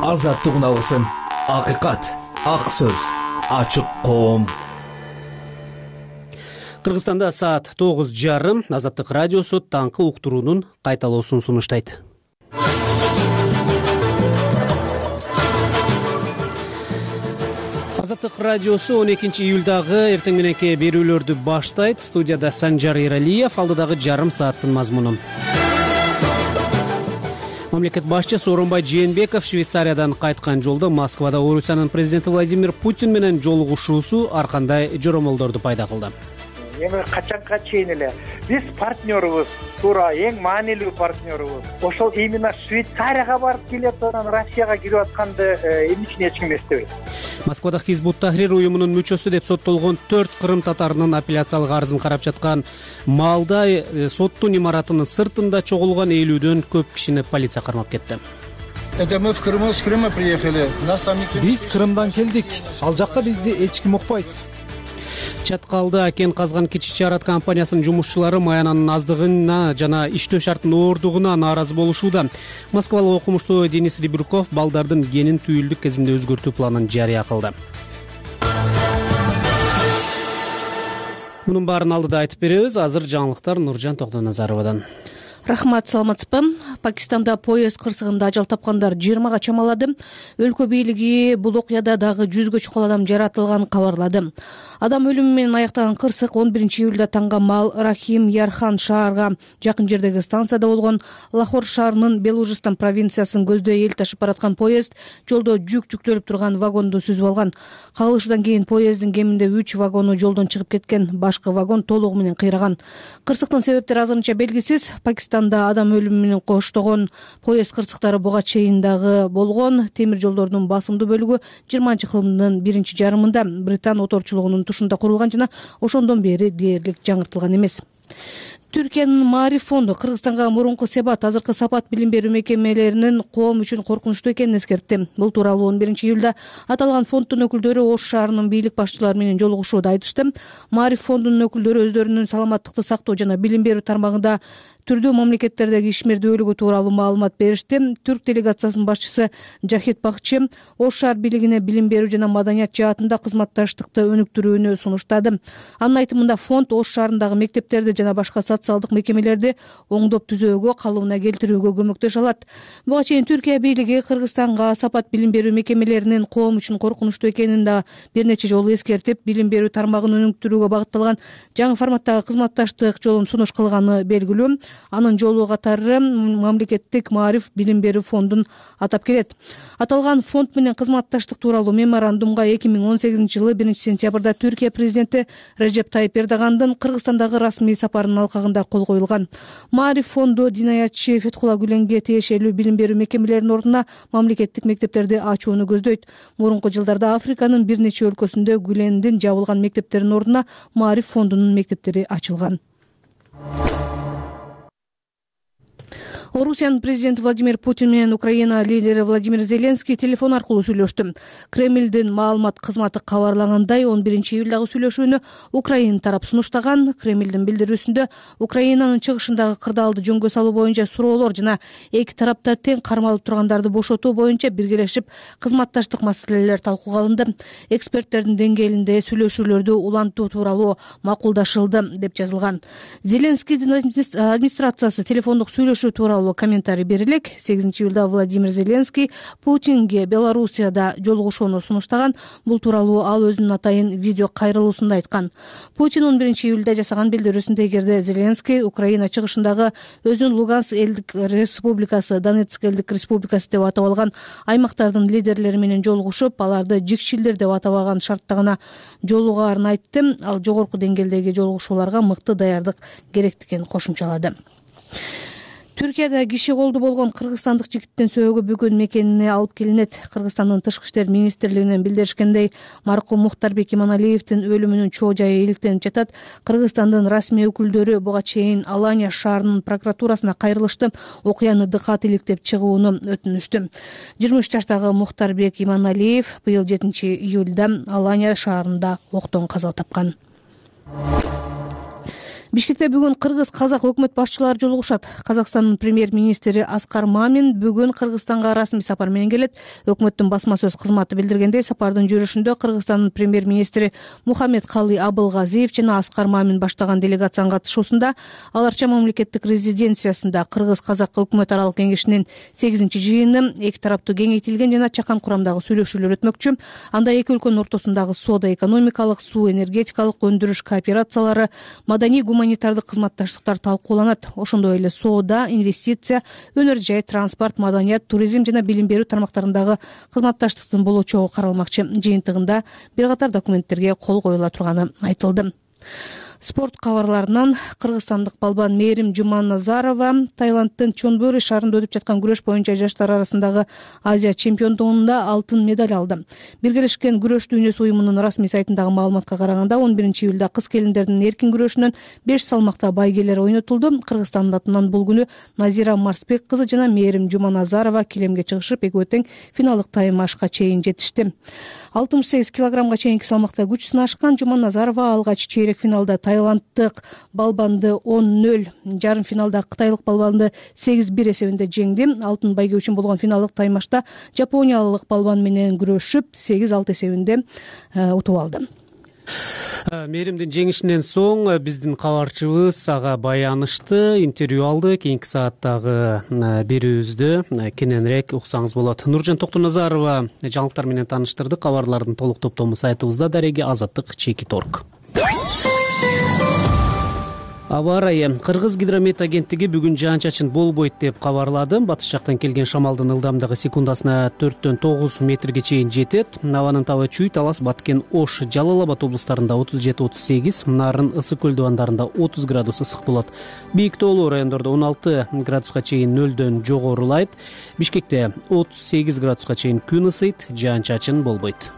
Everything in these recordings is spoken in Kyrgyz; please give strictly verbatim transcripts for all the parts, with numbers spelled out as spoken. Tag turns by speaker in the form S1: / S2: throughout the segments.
S1: азаттыгын алгысың. Акыйкат, ак сөз, ачык коом.
S2: Кыргызстанда саат тогуз жарым. Азаттык радиосу таңкы уктуруунун кайталоосун сунуштайт. Азаттык радиосу он экинчи июлдагы эртең мененки берүүлөрдү баштайт. Студияда Санжар Эралиев, алдыдагы жарым сааттын мазмуну. Мамлекет башчысы Сооронбай Жээнбеков Швейцариядан кайткан жолдо Москвада Орусиянын президенти Владимир Путин менен жолугушуусу ар кандай жоромолдорду пайда кылды.
S3: Эми качанга чейин эле биз партнерубуз, туура эң маанилүү партнерубуз. Ошол именно Швейцарияга барып келип анан Россияга кирип атканды эмне үчүн эч ким эстебейт.
S2: Москвада Хизбут Тахрир уюмунун мүчөсү деп соттолгон төрт кырым татарынын апелляциялык арызын карап жаткан Маалдай соттун имаратынын сыртында чогулган элүүдөн көп кишини полиция кармап кетти.
S4: Это мы в Крыму, с Крыма приехали. Нас там никто.
S5: Биз Крымдан келдик. Ал жакта бизди эч ким укпайт.
S2: Чаткалда кен казган Кичи Чарат компаниясынын жумушчулары маянанын аздыгына жана иштөө шартынын оордугуна нааразы болушууда. Москвалык окумуштуу Денис Ребрюков балдардын генин түйүлдүк кезинде өзгөртүү планын жарыя кылды. Мунун баарын алдыда айтып беребиз. Азыр жаңылыктар Нуржан Токтоназаровадан.
S6: Рахмат, саламатсызбы? Пакистанда поезд кырсыгында ажал тапкандар жыйырмага чамалады. Өлкө бийлиги бул окуяда дагы жүзгө чукул адам жаратылганын кабарлады. Адам өлүмү менен аяктаган кырсык он биринчи июлда таңга Мал Рахим Ярхан шаарга жакын жердеги станцияда болгон. Лахор шаарынын Белужистан провинциясын көздөй эл ташып бараткан поезд жолдо жүк жүктөлүп турган вагонду сүзүп алган. Кагылышынан кийин поезддин кеминде үч вагону жолдон чыгып кеткен, башкы вагон толугу менен кыйраган. Кырсыктын себептери азырынча белгисиз. Пакистанда адам өлүмү менен коштогон поезд кырсыктары буга чейин дагы болгон. Темир жолдордун басымдуу бөлүгү жыйырманчы кылымдын биринчи жарымында Британ оторчулугунун тушунда курулган жана ошондон бери дээрлик жаңыртылган эмес. Түркиянын Маариф фонду Кыргызстанга мурунку себат, азыркы сапат билим берүү мекемелеринин коом үчүн коркунучтуу экенин эскертти. Бул тууралуу он биринчи июлда аталган фонддун өкүлдөрү Ош шаарынын бийлик башчылары менен жолугушууда айтышты. Маариф фондунун өкүлдөрү өздөрүнүн саламаттыкты сактоо жана билим берүү тармагында түрдүү мамлекеттердеги ишмердүүлүгү тууралуу маалымат беришти. Түрк делегациясынын башчысы Жахит Бакчы Ош шаар бийлигине билим берүү жана маданият жаатында кызматташтыкты өнүктүрүүнү сунуштады. Анын айтымында фонд Ош шаарындагы мектептерди жана башка социалдык мекемелерди оңдоп түзөөгө, калыбына келтирүүгө көмөктөшө алат. Буга чейин Түркия бийлиги Кыргызстанга сапат билим берүү мекемелеринин коом үчүн коркунучтуу экенин да бир нече жолу эскертип, билим берүү тармагын өнүктүрүүгө багытталган жаңы форматтагы кызматташтык жолун сунуш кылганы белгилүү. Анын жолу катары мамлекеттик Маариф билим берүү фондун атап келет. Аталган фонд менен кызматташтык тууралуу меморандумга эки миң он сегизинчи жылы биринчи сентябрда Түркия президенти Режеп Тайип Эрдогандын Кыргызстандагы расмий сапарынын алкагында кол коюлган. Маариф фонду динаятчы Фетхула Гүленге тиешелүү билим берүү мекемелеринин ордуна мамлекеттик мектептерди ачууну көздөйт. Мурунку жылдарда Африканын бир нече өлкөсүндө Гүлендин жабылган мектептеринин ордуна Маариф фондунун мектептери ачылган. Орусиянын президенти Владимир Путин менен Украина лидери Владимир Зеленский телефон аркылуу сүйлөштү. Кремлдин маалымат кызматы кабарлагандай, он биринчи июлдагы сүйлөшүүнү Украина тарап сунуштаган. Кремлдин билдирүүсүндө Украинанын чыгышындагы кырдаалды жөнгө салуу боюнча суроолор жана эки тарапта тең кармалып тургандарды бошотуу боюнча биргелешип кызматташтык маселелер талкууга алынды. Эксперттердин деңгээлинде сүйлөшүүлөрдү улантуу тууралуу макулдашылды деп жазылган. Зеленскийдин администрациясы телефондук сүйлөшүү тууралуу комментарий берилек. сегизинчи июлда Владимир Зеленский Путинге Белоруссияда жолугушууну сунуштаган. Бул тууралуу ал өзүнүн атайын видео кайрылуусунда айткан. Путин он биринчи июлда жасаган билдирүүсүндө эгерде Зеленский Украина чыгышындагы өзүн Луганск элдик республикасы, Донецк элдик республикасы деп атап алган аймактардын лидерлери менен жолугушуп, аларды жикшилдер деп атабаган шартта гана жолугаарын айтты. Ал жогорку деңгээлдеги жолугушууларга мыкты даярдык керектигин кошумчалады. Түркияда киши колду болгон кыргызстандык жигиттин сөөгү бүгүн мекенине алып келинет. Кыргызстандын тышкы иштер министрлигинен билдиришкендей, маркум Мухтарбек Иманалиевдин өлүмүнүн чоо жайы иликтенип жатат. Кыргызстандын расмий өкүлдөрү буга чейин Алания шаарынын прокуратурасына кайрылышты, окуяны дыкат иликтеп чыгууну өтүнүштү. жыйырма үч жаштагы Мухтарбек Иманалиев быйыл жетинчи июлда Алания шаарында октон каза тапкан. Бишкекте бүгүн кыргыз-казак өкмөт башчылары жолугушат. Казакстандын премьер-министри Аскар Мамин бүгүн Кыргызстанга расмий сапар менен келет. Өкмөттүн басма сөз кызматы билдиргендей, сапардын жүрүшүндө Кыргызстандын премьер-министри Мухаммедкалый Абылгазиев жана Аскар Мамин баштаган делегациянын катышуусунда Ал Арча мамлекеттик резиденциясында Кыргыз-казак өкмөт аралык кеңешинин сегизинчи жыйыны, эки тараптуу кеңейтилген жана чакан курамдагы сүйлөшүүлөр өтмөкчү. Анда эки өлкөнүн ортосундагы соода-экономикалык, суу-энергетикалык өндүрүш кооперациялары, маданий гуманитардык кызматташтыктар талкууланат. Ошондой эле соода, инвестиция, өнөр жай, транспорт, маданият, туризм жана билим берүү тармактарындагы кызматташтыктын болочогу каралмакчы. Жыйынтыгында бир катар документтерге кол коюла турганы айтылды. Спорт кабарларынан кыргызстандык балбан Мээрим Жуманазарова Таиланддын Чонбури шаарында өтүп жаткан күрөш боюнча жаштар арасындагы Азия чемпиондугунда алтын медаль алды. Биргелешкен күрөш дүйнөсү уюмунун расмий сайтындагы маалыматка караганда, он биринчи июлда кыз келиндердин эркин күрөшүнөн беш салмакта байгелер ойнотулду. Кыргызстандын атынан бул күнү Назира Марсбек кызы жана Мээрим Жуманазарова килемге чыгышып, экөө тең финалдык таймашка чейин жетишти. алтымыш сегиз килограммга чейинки салмакта күч сынашкан Жуманазарова алгач чейрек финалда таиланддык балбанды он нөл, жарым финалда кытайлык балбанды сегиз бир эсебинде жеңди. Алтын байге үчүн болгон финалдык таймашта жапониялык балбан менен күрөшүп сегиз алты эсебинде утуп алды.
S2: Мээримдин жеңишинен соң биздин кабарчыбыз ага баянышты, интервью алды. Кийинки сааттагы берүүбүздү кененирээк уксаңыз болот. Нуржан Токтоназарова жаңылыктар менен тааныштырды. Кабарлардын толук топтому сайтыбызда. Дареги Азаттык Чекит орг. Аба ырайы. Кыргыз гидромет агенттиги бүгүн жаан-чачын болбойт деп кабарлады. Батыш жактан келген шамалдын ылдамдыгы секундасына төрттөн тогуз метрге чейин жетет. Абанын табы Чүй, Талас, Баткен, Ош, Жалал Абад облустарында отуз жети отуз сегиз, Нарын, Ысык көл дубандарында отуз градус ысык болот. Бийик тоолуу райондордо он алты градуска чейин нөлдөн жогорулайт. Бишкекте отуз сегиз градуска чейин күн ысыйт, жаан-чачын болбойт.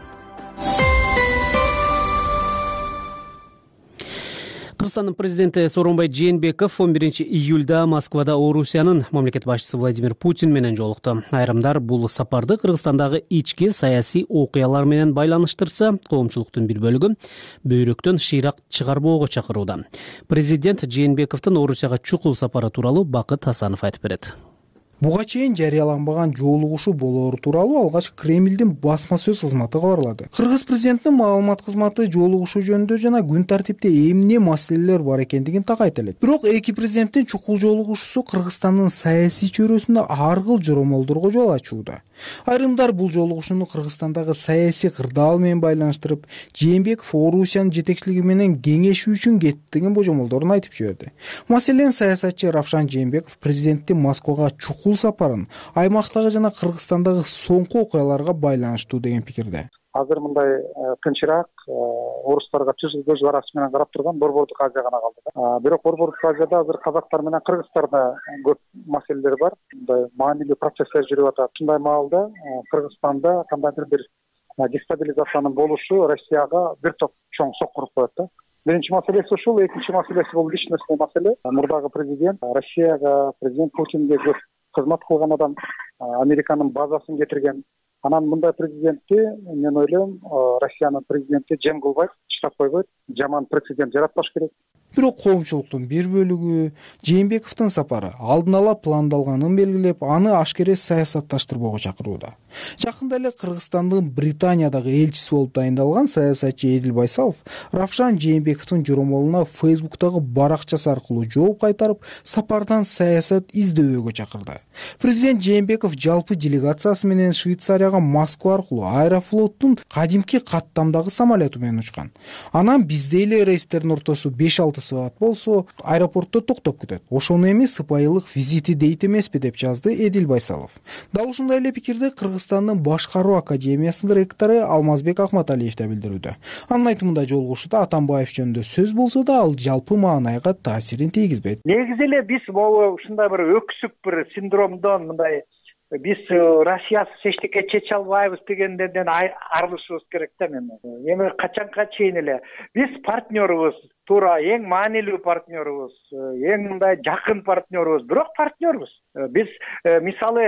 S2: Кыргызстандын президенти Сооронбай Жээнбеков он биринчи июлда Москвада Орусиянын мамлекет башчысы Владимир Путин менен жолукту. Айрымдар бул сапарды Кыргызстандагы ички саясий окуялар менен байланыштырса, коомчулуктун бир бөлүгү бөйрөктөн шыйрак чыгарбоого чакырууда. Президент Жээнбековдун Орусияга чукул сапары тууралуу Бакыт Асанов айтып берет.
S5: Буга чейин жарыяланбаган жолугушуу болоору тууралуу алгач Кремлдин басма сөз кызматы кабарлады. Кыргыз президентинин маалымат кызматы жолугушуу жөнүндө жана күн тартипте эмне маселелер бар экендигин так айта элек. Бирок эки президенттин чукул жолугушуусу Кыргызстандын саясий чөйрөсүндө ар кыл жоромолдорго жол ачууда. Айрымдар бул жолугушууну Кыргызстандагы саясий кырдаал менен байланыштырып, Жээнбеков Орусиянын жетекчилиги менен кеңешүү үчүн кетти деген божомолдорун айтып жиберди. Маселен, саясатчы Равшан Жээнбеков президенттин Москвага чукул сапарын аймактагы жана Кыргызстандагы соңку окуяларга байланыштуу деген пикирде.
S3: Азыр мындай тынчыраак, орустарга түз көз карашы менен карап турган Борбордук Азия гана калды. Бирок Борбордук Азияда азыр казактар менен кыргыздарда көп маселелер бар. Мындай маанилүү процесстер жүрүп атат. Ушундай маалда Кыргызстанда кандайдыр бир дестабилизациянын болушу Россияга бир топ чоң сокуруп коет да. Биринчи маселеси ушул, экинчи маселеси бул личностный маселе. Мурдагы президент Россияга, президент Путинге көп кызмат кылган адам, Американын базасын кетирген. Анан мындай президентти, мен ойлойм, Россиянын президенти жем кылбайт, чыдап койбойт, жаман прецедент жаратпаш керек.
S5: Бирок коомчулуктун бир бөлүгү Жээнбековдун сапары алдын ала пландалганын белгилеп, аны ашкере саясатташтырбоого чакырууда. Жакында эле Кыргызстандын Британиядагы элчиси болуп дайындалган саясатчы Эдил Байсалов Равшан Жээнбековдун жоромолуна Фейсбуктагы баракчасы аркылуу жооп кайтарып, сапардан саясат издөөгө чакырды. Президент Жээнбеков жалпы делегациясы менен Швейцарияга Москва аркылуу Аэрофлоттун кадимки каттамдагы самолету менен учкан. Анан бизде эле рейстердин ортосу беш алты саат болсо, аэропортто токтоп кетет. Ошону эми сыпайылык визити дейт эмеспи деп жазды Эдил Байсалов. Дал ушундай эле пикирди Кыргызстандын башкаруу академиясынын ректору Алмазбек Акматалиев да билдирүүдө. Анын айтымында жолугушууда Атамбаев жөнүндө сөз болсо да, ал жалпы маанайга таасирин тийгизбейт.
S3: Негизи эле биз могу ушундай бир өксүк бир синдромдон, мындай биз Россиясыз эчтеке чече албайбыз дегенден арылышыбыз керек да. Мен эми качанга чейин эле биз партнерубуз, туура эң маанилүү партнерубуз, эң мындай жакын партнерубуз, бирок партнербуз. Биз мисалы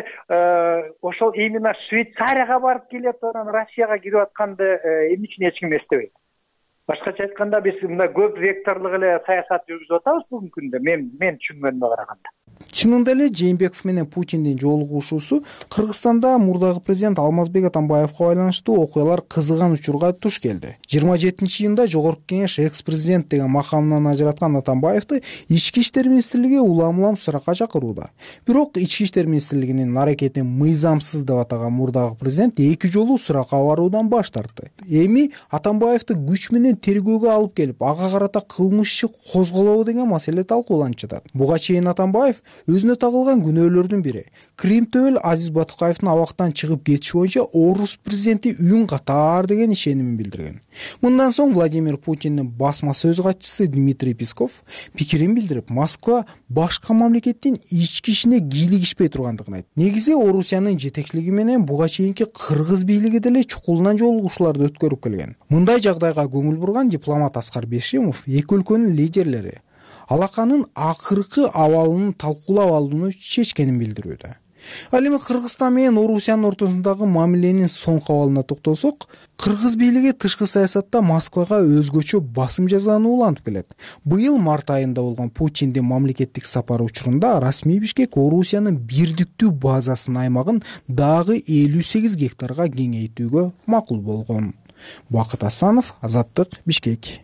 S3: ошол именно Швейцарияга барып келип, анан Россияга кирип атканды эмне үчүн эч ким эстебейт. Башкача айтканда биз мындай көп векторлук эле саясат жүргүзүп атабыз бүгүнкү күндө мен мен түшүнгөнүмө караганда.
S5: Чынында эле Жээнбеков менен Путиндин жолугушуусу Кыргызстанда мурдагы президент Алмазбек Атамбаевга байланыштуу окуялар кызыган учурга туш келди. жыйырма жетинчи июнда Жогорку Кеңеш экс-президент деген макамынан ажыраткан Атамбаевди Ички иштер министрлиги улам улам суракка чакырууда. Бирок Ички иштер министрлигинин аракетин мыйзамсыз деп атаган мурдагы президент эки жолу суракка баруудан баш тартты. Эми Атамбаевди күч менен тергөөгө алып келип, ага карата кылмыш иши козголобу деген маселе талкууланып жатат. Буга чейин Атамбаев өзүнө тагылган күнөөлөрдүн бири Крим төбөл Азиз Батукаевдин абактан чыгып кетиши боюнча орус президенти үн катар деген ишенимин билдирген. Мындан соң Владимир Путиндин басма сөз катчысы Дмитрий Песков пикирин билдирип, Москва башка мамлекеттин ички ишине кийлигишпей тургандыгын айтты. Негизи Орусиянын жетекчилиги менен буга чейинки кыргыз бийлиги деле чукулунан жолугушууларды өткөрүп келген. Мындай жагдайга көңүл бурган дипломат Аскар Бейшимов эки өлкөнүн лидерлери алаканын акыркы абалын талкуулап алууну чечкенин билдирүүдө. Ал эми Кыргызстан менен Орусиянын ортосундагы мамиленин соңку абалына токтолсок, кыргыз бийлиги тышкы саясатта Москвага өзгөчө басым жазууну улантып келет. Быйыл март айында болгон Путиндин мамлекеттик сапары учурунда расмий Бишкек Орусиянын бирдиктүү базасынын аймагын дагы элүү сегиз гектарга кеңейтүүгө макул болгон. Бакыт Асанов, Азаттык, Бишкек.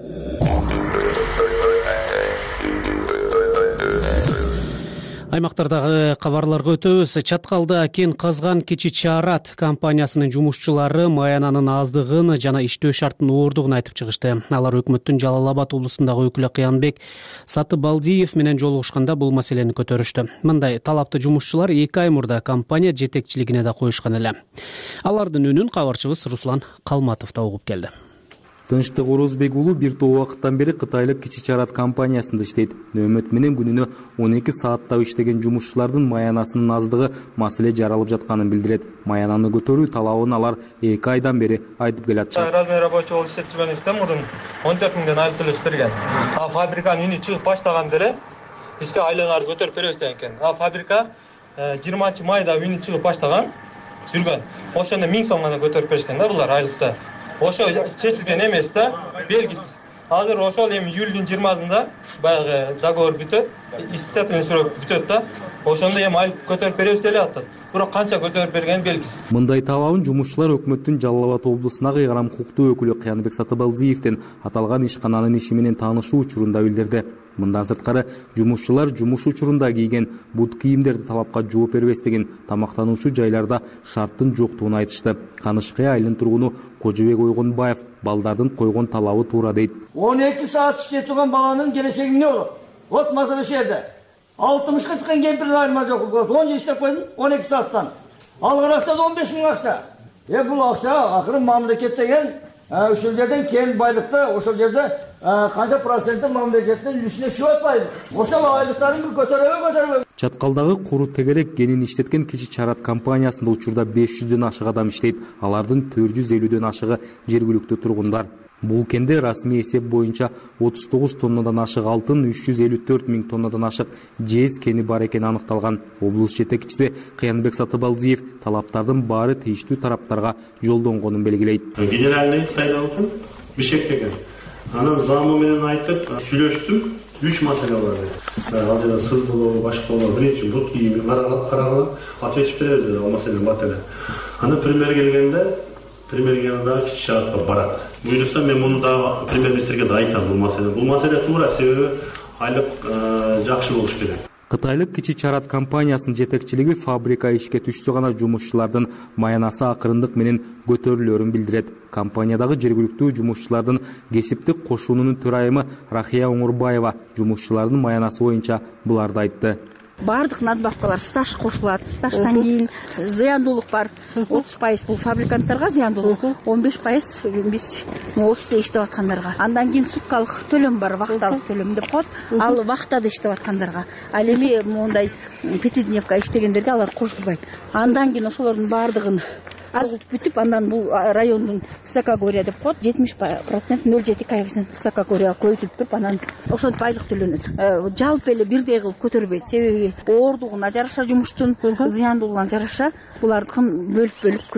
S2: Аймактардагы кабарларга өтөбүз. Чаткалда кен казган Кичи Чарат компаниясынын жумушчулары маянанын аздыгын жана иштөө шартынын оордугун айтып чыгышты. Алар өкмөттүн Жалал Абад облусундагы өкүлү Кыянбек Сатыбалдиев менен жолугушканда бул маселени көтөрүштү. Мындай талапты жумушчулар эки ай мурда компания жетекчилигине да коюшкан эле. Алардын үнүн кабарчыбыз Руслан Калматов да угуп келди.
S1: Тынчтык Орозбек уулу бир топ убакыттан бери кытайлык Кичи Чарат компаниясында иштейт. Нөөмөт менен күнүнө он эки сааттап иштеген жумушчулардын маянасынын аздыгы маселе жаралып жатканын билдирет. Маянаны көтөрүү талабын алар эки айдан бери айтып келатышат.
S7: Разный рабочий болуп иштеп жүргөнүбүздө мурун он төрт миңден айлык төлөп берген. А фабриканын үнү чыгып баштаганда эле бизге айлыгыңарды көтөрүп беребиз деген экен. А фабрика жыйырманчы майда үнү чыгып баштаган жүргөн. Ошондо миң сом гана көтөрүп беришкен да булар айлыкта. Ошо чечилген эмес да, белгисиз. Азыр ошол эми июлдун жыйырмасында баягы договор бүтөт, испытательный срок бүтөт да. Ошондо эми айлык көтөрүп беребиз деп атат. Бирок канча көтөрүп бергени белгисиз.
S1: Мындай талабын жумушчулар өкмөттүн Жалал Абад облусуна кыйгарам укуктуу өкүлү Кыянбек Сатыбалдиевден аталган ишкананын иши менен таанышуу учурунда билдирди. Мындан сырткары жумушчулар жумуш учурунда кийген бут кийимдерди талапка жооп бербестигин, тамактануучу жайларда шарттын жоктугун айтышты. Канышкай айылынын тургуну Кожобек Ойгонбаев балдардын койгон талабы туура дейт.
S8: он эки саат иштеп турган баланын келечеги эмне болот? Вот маселе ошол жерде. алтымышка чыккан кемпирдин айырма жок. он жыл иштеп койдум он эки сааттан. Алган акча он беш миң акча. Э бул акча акыры мамлекет деген ошол жерден кен байлыкты ошол жерде канча проценти мамлекеттин үлүшүнө түшүп атпайбы? Ошол айлыктарын бир көтөрөбү көтөрбөбү?
S1: Чаткалдагы куру тегерек кенин иштеткен Кичи Чарат компаниясында учурда беш жүздөн ашык адам иштейт. Алардын төрт жүз элүүдөн ашыгы жергиликтүү тургундар. Бул кенде расмий эсеп боюнча отуз тогуз тоннадан ашык алтын, үч жүз элүү төрт миң тоннадан ашык жез кени бар экени аныкталган. Облус жетекчиси Кыянбек Сатыбалдиев талаптардын баары тийиштүү тараптарга жолдонгонун белгилейт.
S9: Генеральный кайдалыкын Бишкектеги. Анан замы менен айтып сүйлөштүк. Үч маселе бар. Ал жерде сыз болобу, башка болобу, биринчи бут кийими караган, ответчип беребиз ал маселени бателе. Аны премьер келгенде премьер дагы Кичи Чаратка барат. Буюрса мен муну дагы премьер-министрге да айтам бул маселе. Бул маселе туура, себеби айлык жакшы болуш керек.
S1: Кытайлык Кичи Чарат компаниясынын жетекчилиги фабрика ишке түшсө гана жумушчулардын маянасы акырындык менен көтөрүлөрүн билдирет. Компаниядагы жергиликтүү жумушчулардын кесиптик кошуунунун төрайымы Рахия Оңурбаева жумушчулардын маянасы боюнча буларды айтты.
S10: Бардык надбавкалар стаж кошулат. Стаждан кийин зыяндуулук бар. отуз пайыз бул фабриканттарга зыяндуулук, он беш пайыз биз офисте иштеп аткандарга. Андан кийин суткалык төлөм бар, вахталык төлөм деп коет. Ал вахтада иштеп аткандарга. Ал эми мондай пятидневка иштегендерге алар кошулбайт. Андан кийин ошолордун бардыгын азытып бүтүп, андан бул райондун высокогорья деп коет, жетимиш процент ноль жети коэффициент высокогорьяга көбөйтүлүп туруп, анан ошентип айлык төлөнөт. Жалпы эле бирдей кылып көтөрбөйт, себеби оордугуна жараша жумуштун зыяндуулугуна жараша булардыкын бөлүп бөлүп көтөрөт.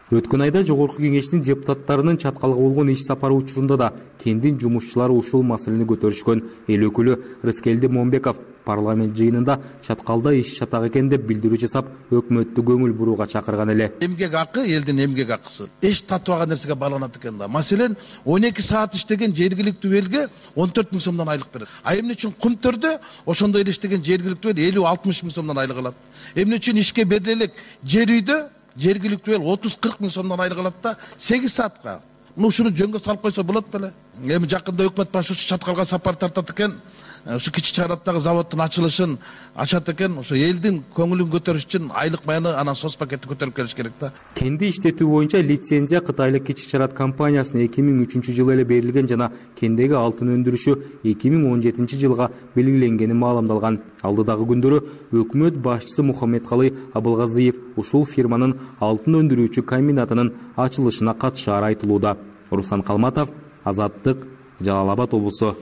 S1: Өткөн айда жогорку кеңештин депутаттарынын чаткалга болгон иш сапары учурунда да кендин жумушчулары ушул маселени көтөрүшкөн. Эл өкүлү Рыскелди Момбеков парламент жыйынында чаткалда иш чатак экен деп билдирүү жасап, өкмөттү көңүл бурууга чакырган эле.
S11: Эмгек акы элдин эмгек акысы эч татыбаган нерсеге байланат экен да. Маселен он эки саат иштеген жергиликтүү элге он төрт миң сомдон айлык берет. А эмне үчүн Кумтөрдө ошондой эле иштеген жергиликтүү эл элүү алтымыш миң сомдон айлык алат. Эмне үчүн ишке бериле элек жер үйдө жергиликтүү эл отуз кырк миң сомдон айлык алат да сегиз саатка. Мына ушуну жөнгө салып койсо болот беле. Эми жакында өкмөт башчысы чаткалга сапар тартат экен. Ушу Кичи Чараттагы заводдун ачылышын ачат экен. Ошо элдин көңүлүн көтөрүш үчүн айлык баяны анан соц пакетти көтөрүп келиш керек да.
S1: Кенди иштетүү боюнча лицензия Кытайлык Кичи Чарат компаниясына эки миң үчүнчү жылы эле берилген жана кендеги алтын өндүрүшү эки миң он жетинчи жылга белгиленгени маалымдалган. Алдыдагы күндөрү өкмөт башчысы Мухаммедкалый Абылгазиев ушул фирманын алтын өндүрүүчү комбинатынын ачылышына катышаары айтылууда. Руслан Калматов, Азаттык, Жалал Абад облусу.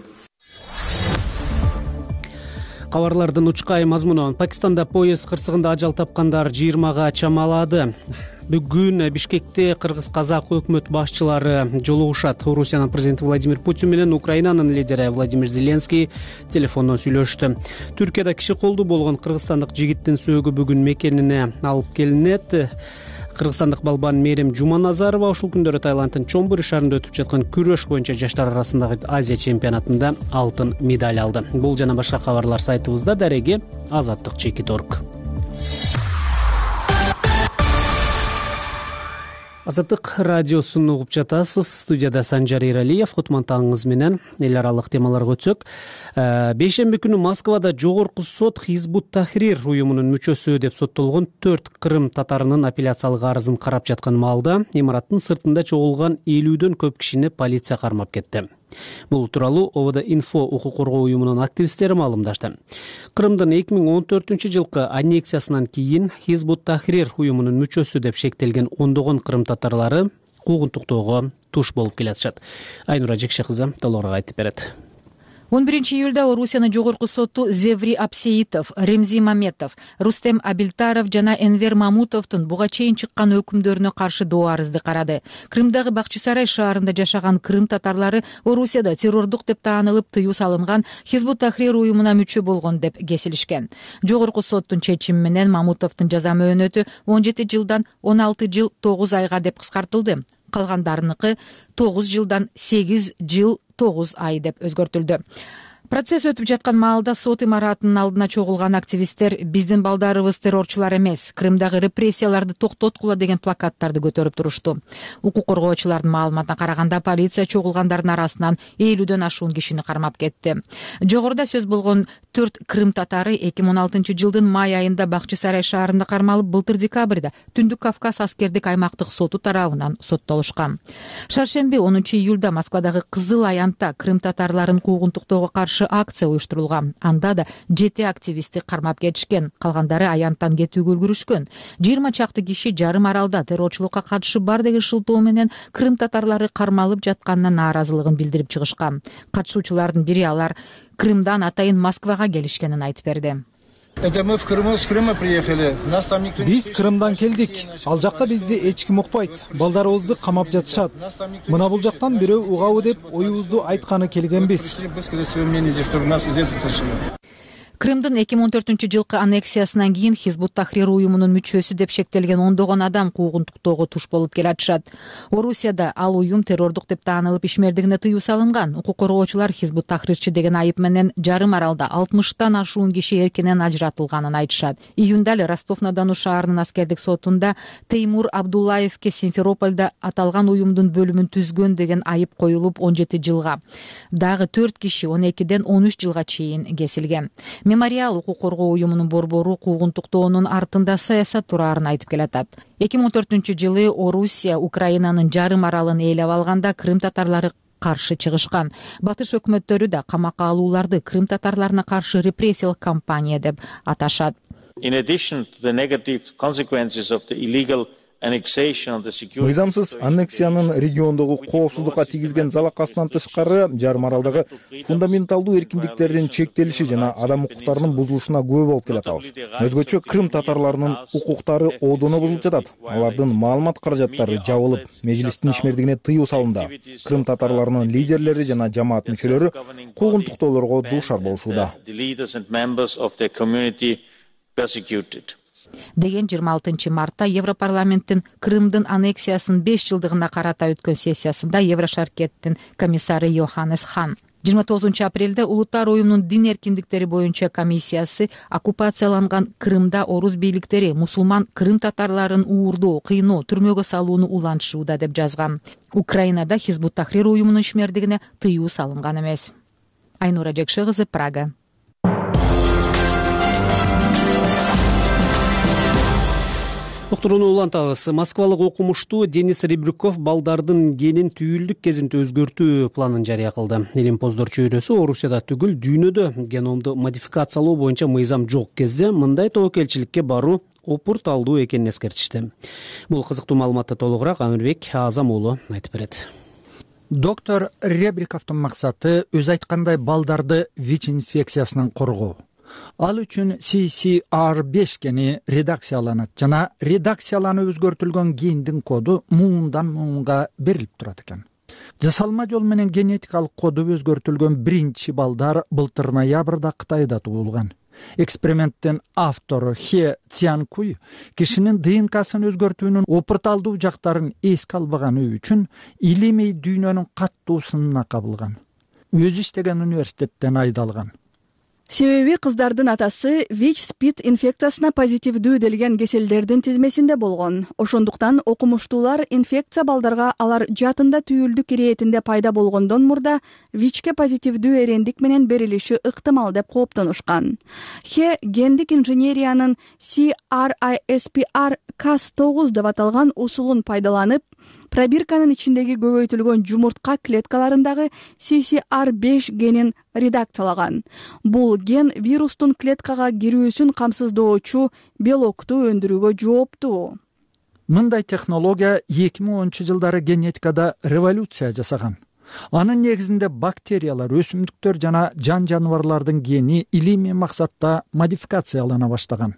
S2: Кабарлардын учкай мазмуну. Пакистанда поезд кырсыгында ажал тапкандар жыйырмага чамалады. Бүгүн Бишкекте кыргыз-казак өкмөт башчылары жолугушат. Орусиянын президенти Владимир Путин менен Украинанын лидери Владимир Зеленский телефондон сүйлөштү. Түркияда киши колдуу болгон кыргызстандык жигиттин сөөгү бүгүн мекенине алып келинет. Кыргызстандык балбан Мерим Жуманазарова ушул күндөрү Таиланддын Чомбури шаарында өтүп жаткан күрөш боюнча жаштар арасындагы Азия чемпионатында алтын медаль алды. Бул жана башка кабарлар сайтыбызда. Дареги азаттык чекит точка орг. Азаттык радиосун угуп жатасыз. Студияда Санжар Эралиев. Кутмантаңыз менен эл аралык темаларга өтсөк, бейшемби күнү Москвада жогорку сот Хизбут Тахрир уюмунун мүчөсү деп соттолгон төрт Кырым татарынын апелляциялык арызын карап жаткан маалда имараттын сыртында чогулган элүүдөн көп кишини полиция кармап кетти. Бул тууралуу О В Д Инфо укук коргоо уюмунун активисттери маалымдашты. Кырымдын эки миң он төртүнчү жылкы аннексиясынан кийин Хизбут Тахрир уюмунун мүчөсү деп шектелген ондогон кырым татарлары куугунтуктоого туш болуп келатышат. Айнура Жекше кызы толугураак айтып берет.
S12: он биринчи июлда Орусиянын жогорку соту Зеври Апсеитов, Ремзи Маметов, Рустем Абилтаров жана Энвер Мамутовдун буга чейин чыккан өкүмдөрүнө каршы доо арызды карады. Крымдагы Бакчысарай шаарында жашаган кырым татарлары Орусияда террордук деп таанылып тыюу салынган Хизбут Тахрир уюмуна мүчө болгон деп кесилишкен. Жогорку соттун чечими менен Мамутовдун жаза мөөнөтү он жети жылдан он алты жыл тогуз айга деп кыскартылды. Калгандарыныкы тогуз жылдан сегиз жыл тогуз ай деп өзгөртүлдү. Процесс өтүп жаткан маалда сот имаратынын алдына чогулган активисттер биздин балдарыбыз террорчулар эмес, Крымдагы репрессияларды токтоткула деген плакаттарды көтөрүп турушту. Укук коргоочулардын маалыматына караганда полиция чогулгандардын арасынан элүүдөн ашуун кишини кармап кетти. Жогоруда сөз болгон төрт Крым татары эки миң он алтынчы жылдын май айында Бакчысарай шаарында кармалып, былтыр декабрда Түндүк Кавказ аскердик аймактык соту тарабынан соттолушкан. Шаршемби онунчу июлда Москвадагы Кызыл Аянтта Крым татарларын куугунтуктоого каршы акция уюштурулган. Анда да жети активистти кармап кетишкен. Калгандары аянттан кетүүгө үлгүрүшкөн. жыйырма чакты киши жарым аралда террорчулукка катышы бар деген шылтоо менен Крым татарлары кармалып жатканына нааразылыгын билдирип чыгышкан. Катышуучулардын бири алар Крымдан атайын Москвага келишкенин айтып берди.
S4: Это мы в Крыму, с Крыма приехали. Нас там никто не
S5: Биз Крымдан келдик. Ал жакта бизди эч ким укпайт. Балдарыбызды камап жатышат. Мына бул жактан бирөө угабы деп оюбузду айтканы келгенбиз.
S12: Крымдын эки миң он төртүнчү жылкы аннексиясынан кийин Хизбут Тахрир уюмунун мүчөсү деп шектелген ондогон адам куугунтуктоого туш болуп келатышат. Орусияда ал уюм террордук деп таанылып ишмердигине тыюу салынган. Укук коргоочулар Хизбут Тахрирчи деген айып менен жарым аралда алтымыштан ашуун киши эркинен ажыратылганын айтышат. Июнда эле Ростов-на-Дону шаарынын аскердик сотунда Теймур Абдуллаевке Симферопольдо аталган уюмдун бөлүмүн түзгөн деген айып коюлуп он жети жылга. Дагы төрт киши он экиден он үч жылга чейин кесилген. Мемориал укук коргоо уюмунун борбору куугунтуктоонун артында саясат турарын айтып келатат. эки миң он төртүнчү жылы Орусия Украинанын жарым аралын ээлеп алганда Крым татарлары каршы чыгышкан. Батыш өкмөттөрү да камакка алууларды Крым татарларына каршы репрессиялык кампания деп аташат.
S13: In addition to the negative consequences of the illegal мыйзамсыз аннексиянын региондогу коопсуздукка тийгизген залакасынан тышкары жарым аралдагы фундаменталдуу эркиндиктердин чектелиши жана адам укуктарынын бузулушуна күбө болуп келатабыз. Өзгөчө Крым татарларынын укуктары одоно бузулуп жатат. Алардын маалымат каражаттары жабылып, межлистин ишмердигине тыюу салынды. Крым татарларынын лидерлери жана жамаат мүчөлөрү куугунтуктоолорго дуушар болушууда
S12: деген жыйырма алтынчы мартта Европарламенттин Крымдын аннексиясынын беш жылдыгына карата өткөн сессиясында Еврошаркеттин комиссары Йоханнес Хан. жыйырма тогузунчу апрелде Улуттар уюмунун дин эркиндиктери боюнча комиссиясы оккупацияланган Крымда орус бийликтери мусулман Крым татарларын уурдоо, кыйноо, түрмөгө салууну улантышууда деп жазган. Украинада Хизбут Тахрир уюмунун ишмердигине тыюу салынган эмес. Айнура Жекши кызы, Прага.
S2: Уктурууну улантабыз. Москвалык окумуштуу Денис Ребрюков балдардын генин түйүлдүк кезинде өзгөртүү планын жарыя кылды. Илимпоздор чөйрөсү Орусияда түгүл дүйнөдө геномду модификациялоо боюнча мыйзам жок кезде мындай тобокелчиликке баруу опурталдуу экенин эскертишти. Бул кызыктуу маалыматты толугураак Амирбек Азам уулу айтып берет.
S14: Доктор Ребрюковдун максаты өз айткандай балдарды ВИЧ инфекциясынан коргоо. Ал үчүн си си ар беш гени редакцияланат жана редакцияланып өзгөртүлгөн гендин коду муундан муунга берилип турат экен. Жасалма жол менен генетикалык коду өзгөртүлгөн биринчи балдар былтыр ноябрда Кытайда туулган. Эксперименттин автору Хе Цянкуй кишинин ДНКсын өзгөртүүнүн опурталдуу жактарын эске албаганы үчүн илимий дүйнөнүн каттуу сынына кабылган. Өзү иштеген университеттен айдалган.
S15: Себеби кыздардын атасы ВИЧ-СПИД инфекциясына позитивдүү делген кеселдердин тизмесинде болгон. Ошондуктан окумуштуулар инфекция балдарга алар жатында түйүлдүк иретинде пайда болгондон мурда ВИЧке позитивдүү эрендик менен берилиши ыктымал деп кооптонушкан. Хе гендик инженериянын си ар ай эс пи ар кас тогуз деп аталган усулун пайдаланып, пробирканын ичиндеги көбөйтүлгөн жумуртка клеткаларындагы си си ар беш генин редакциялаган. Бул ген вирустун клеткага кирүүсүн камсыздоочу белокту өндүрүүгө жооптуу.
S14: Мындай технология эки миң онунчу жылдары генетикада революция жасаган. Анын негизинде бактериялар, өсүмдүктөр жана жан жаныбарлардын гени илимий максатта модификациялана баштаган.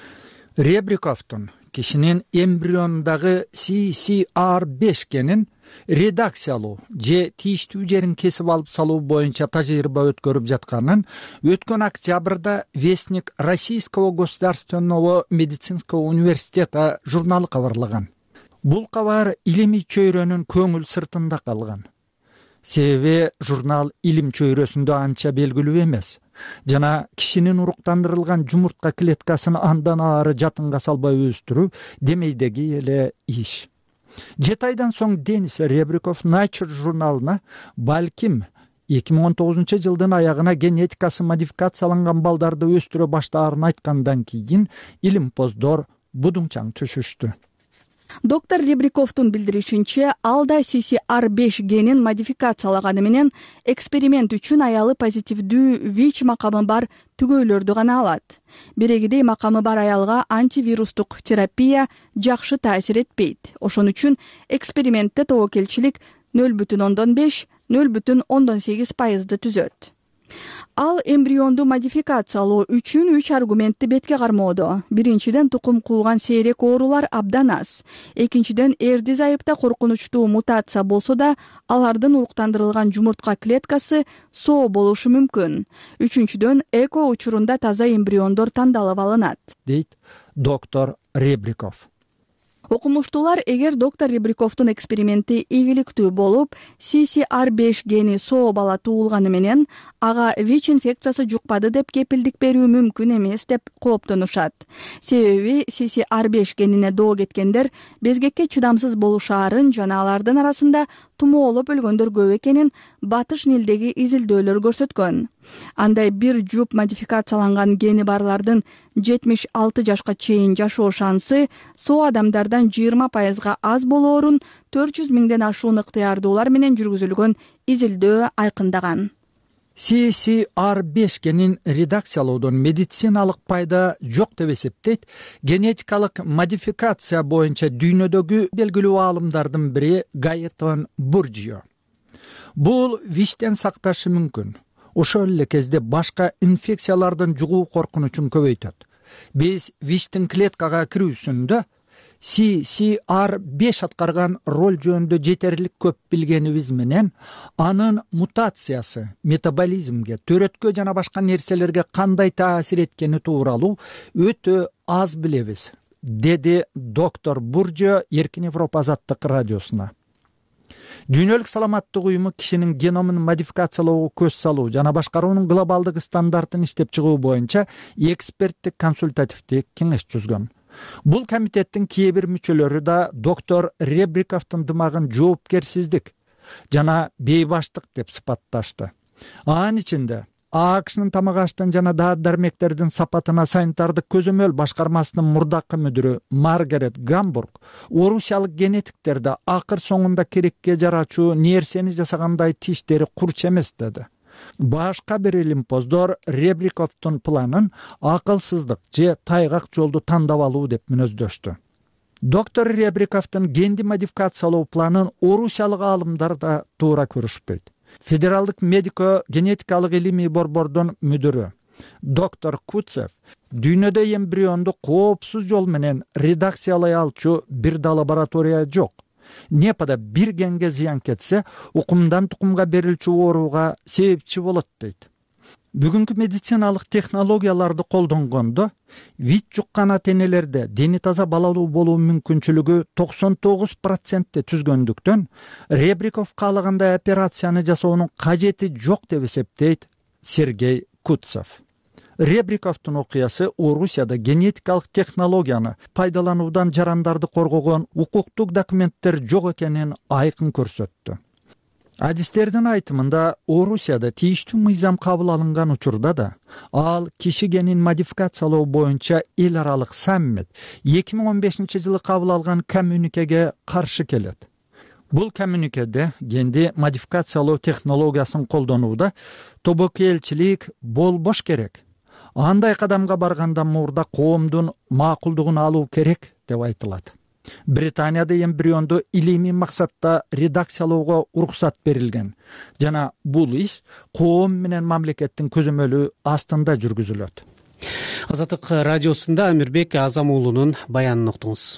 S14: Ребрюковдун кишинин эмбрионундагы си си ар беш генин редакциялоо же тийиштүү жерин кесип алып салуу боюнча тажрыйба өткөрүп жатканын өткөн октябрда Вестник Российского государственного медицинского университета журналы кабарлаган. Бул кабар илимий чөйрөнүн көңүл сыртында калган. Себеби журнал илим чөйрөсүндө анча белгилүү эмес жана кишинин уруктандырылган жумуртка клеткасын андан ары жатынга салбай өстүрүү демейдеги эле иш. Жети айдан соң Денис Ребрюков Nature журналына балким эки миң он тогузунчу жылдын аягына генетикасы модификацияланган балдарды өстүрө баштаарын айткандан кийин илимпоздор будуңчаң түшүштү.
S15: Доктор Ребрюковдун билдиришинче, ал да си си ар беш генин модификациялаганы менен эксперимент үчүн аялы позитивдүү ВИЧ макамы бар түгөйлөрдү гана алат. Бирегидей макамы бар аялга антивирустук терапия жакшы таасир этпейт. Ошон үчүн экспериментте тобокелчилик нөл бүтүн ондон беш — нөл бүтүн ондон сегиз пайызды түзөт. Ал эмбрионду модификациялоо үчүн үч аргументти бетке кармоодо. Биринчиден, тукум кууган сейрек оорулар абдан аз. Экинчиден, эрди зайыпта коркунучтуу мутация болсо да, алардын уруктандырылган жумуртка клеткасы соо болушу мүмкүн. Үчүнчүдөн, эко учурунда таза эмбриондор тандалып алынат,
S14: дейт доктор Ребрюков.
S15: Окумуштуулар эгер доктор Ребрюковдун эксперименти ийгиликтүү болуп, си си ар беш гени соо бала туулганы менен ага ВИЧ инфекциясы жукпады деп кепилдик берүү мүмкүн эмес деп кооптонушат. Себеби си си ар беш генине доо кеткендер безгекке чыдамсыз болушаарын жана алардын арасында тумоолоп өлгөндөр көп экенин Батыш Нилдеги изилдөөлөр көрсөткөн. Андай бир жуп модификацияланган гени барлардын жетимиш алты жашка чейин жашоо шансы соо адамдардан жыйырма пайызга аз болоорун төрт жүз миңден ашуун ыктыярдуулар менен жүргүзүлгөн изилдөө айкындаган.
S14: си си ар беш генин редакциялоодон медициналык пайда жок деп эсептейт генетикалык модификация боюнча дүйнөдөгү белгилүү аалымдардын бири Гаэтан Бурджио. Бул вичтен сакташы мүмкүн. Ошол эле кезде башка инфекциялардын жугуу коркунучун көбөйтөт. Биз вичтин клеткага кирүүсүндө си си ар беш аткарган роль жөнүндө жетерлик көп билгенибиз менен анын мутациясы метаболизмге, төрөткө жана башка нерселерге кандай таасир эткени тууралуу өтө аз билебиз, деди доктор Бурджио Эркин Европа азаттык радиосуна. Дүйнөлүк саламаттык уюму кишинин геномун модификациялоого көз салуу жана башкаруунун глобалдык стандартын иштеп чыгуу боюнча эксперттик консультативдик кеңеш түзгөн. Бул комитеттин кээ бир мүчөлөрү да доктор Ребриковдун дымагын жоопкерсиздик жана бейбаштык деп сыпатташты. Анын ичинде АКШнын тамак аштын жана дары-дармектердин сапатына санитардык көзөмөл башкармасынын мурдакы мүдүрү Маргарет Гамбург орусиялык генетиктерди акыр соңунда керекке жарачуу нерсени жасагандай тиштери курч эмес деди. Башка бир илимпоздор Ребриковдун планын акылсыздык же тайгак жолду тандап алуу деп мүнөздөштү. Доктор Ребриковдун генди модификациялоо планын орусиялык аалымдар да туура көрүшпөйт. Федералдык медико-генетикалык илимий борбордун мүдүрү доктор Куцев дүйнөдө эмбрионду коопсуз жол менен редакциялай алчу бир да лаборатория жок. Непада бир генге зыян кетсе, укумдан тукумга берилчү ооруга себепчи болот дейт. Бүгүнкү медициналык технологияларды колдонгондо вич жуккан ата-энелерде дени таза балалуу болуу мүмкүнчүлүгү токсон тогуз процентте түзгөндүктөн Ребриков каалагандай операцияны жасоонун кажети жок деп эсептейт Сергей Куцев. Ребриковдун окуясы Орусияда генетикалык технологияны пайдалануудан жарандарды коргогон укуктук документтер жок экенин айкын көрсөттү. Адистердин айтымында Орусияда тийиштүү мыйзам кабыл алынган учурда да ал киши генин модификациялоо боюнча эл аралык саммит эки миң он бешинчи жылы кабыл алган коммюникеге каршы келет. Бул коммюникеде генди модификациялоо технологиясын колдонууда тобокелчилик болбош керек. Андай кадамга баргандан мурда коомдун макулдугун алуу керек деп айтылат. Британияда эмбрионду илимий максатта редакциялоого уруксат берилген жана бул иш коом менен мамлекеттин көзөмөлү астында жүргүзүлөт.
S2: Азаттык радиосунда Амирбек Азам уулунун баянын уктуңуз.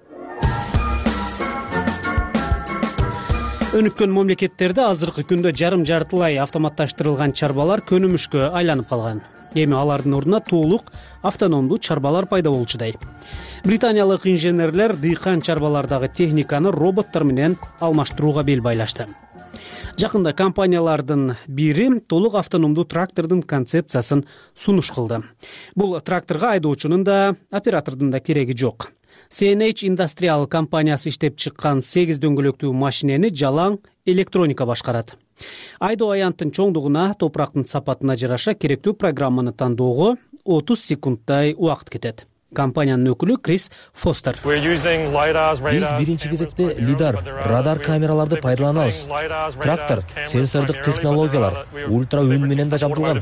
S2: Өнүккөн мамлекеттерде азыркы күндө жарым жартылай автоматташтырылган чарбалар көнүмүшкө айланып калган. Эми алардын ордуна толук автономдуу чарбалар пайда болчудай. Британиялык инженерлер дыйкан чарбалардагы техниканы роботтор менен алмаштырууга бел байлашты. Жакында компаниялардын бири толук автономдуу трактордун концепциясын сунуш кылды. Бул тракторго айдоочунун да, оператордун да кереги жок. си эн эйч Industrial компаниясы иштеп чыккан сегиз дөңгөлөктүү машинени жалаң электроника башкарат. Айдоо аянттын чоңдугуна, топурактын сапатына жараша керектүү программаны тандоого отуз секундтай убакыт кетет. Компаниянын өкүлү Крис Фостер.
S16: Биз биринчи кезекте лидар, радар камераларды пайдаланабыз. Трактор, сенсордук технологиялар, ультра үн менен да жабдылган.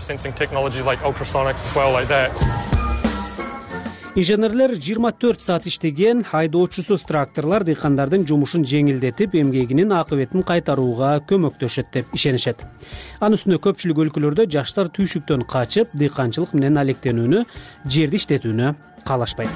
S2: Инженерлер жыйырма төрт саат иштеген, айдоочусуз тракторлар дыйкандардын жумушун жеңилдетип, эмгегинин акыбетин кайтарууга көмөктөшөт деп ишенишет. Анын үстүнө көпчүлүк өлкөлөрдө жаштар түйшүктөн качып, дыйканчылык менен алектенүүнү, жерди иштетүүнү каалашпайт.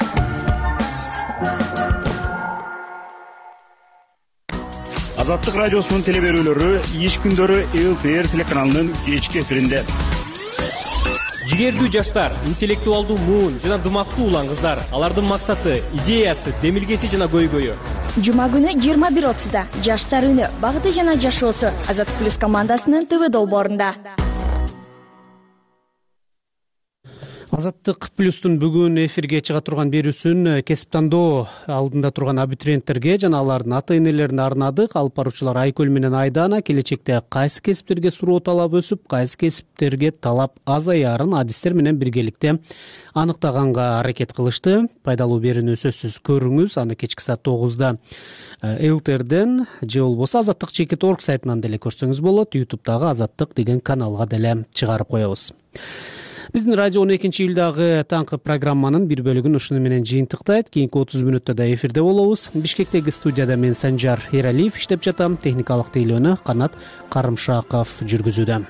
S17: Азаттык радиосунун телеберүүлөрү иш күндөрү эл тэ эр телеканалынын кечки эфиринде.
S18: Жигердүү жаштар, интеллектуалдуу муун жана дымактуу улан кыздар. Алардын максаты, идеясы, демилгеси жана көйгөйү.
S19: Жума күнү жыйырма бир отузда жаштар үнү, багыты жана жашоосу Азаттык плюс командасынын тэ вэ долбоорунда.
S2: Азаттык плюстун бүгүн эфирге чыга турган берүүсүн кесип тандоо алдында турган абитуриенттерге жана алардын ата энелерине арнадык. Алып баруучулар Айкөл менен Айдана келечекте кайсы кесиптерге суроо талап өсүп, кайсы кесиптерге талап азаярын адистер менен биргеликте аныктаганга аракет кылышты. Пайдалуу берүүнү сөзсүз көрүңүз. Аны кечки саат тогузда эл тэ эрден же болбосо азаттык чекит точка орг сайтынан деле көрсөңүз болот. ютубтагы Азаттык деген каналга деле чыгарып коебуз. Биздин радио он экинчи июлдагы таңкы программанын бир бөлүгүн ушуну менен жыйынтыктайт. Кийинки отуз мүнөттө да эфирде болобуз. Бишкектеги студияда мен Санжар Эралиев иштеп жатам. Техникалык тейлөөнү Канат Карымшаков жүргүзүүдө.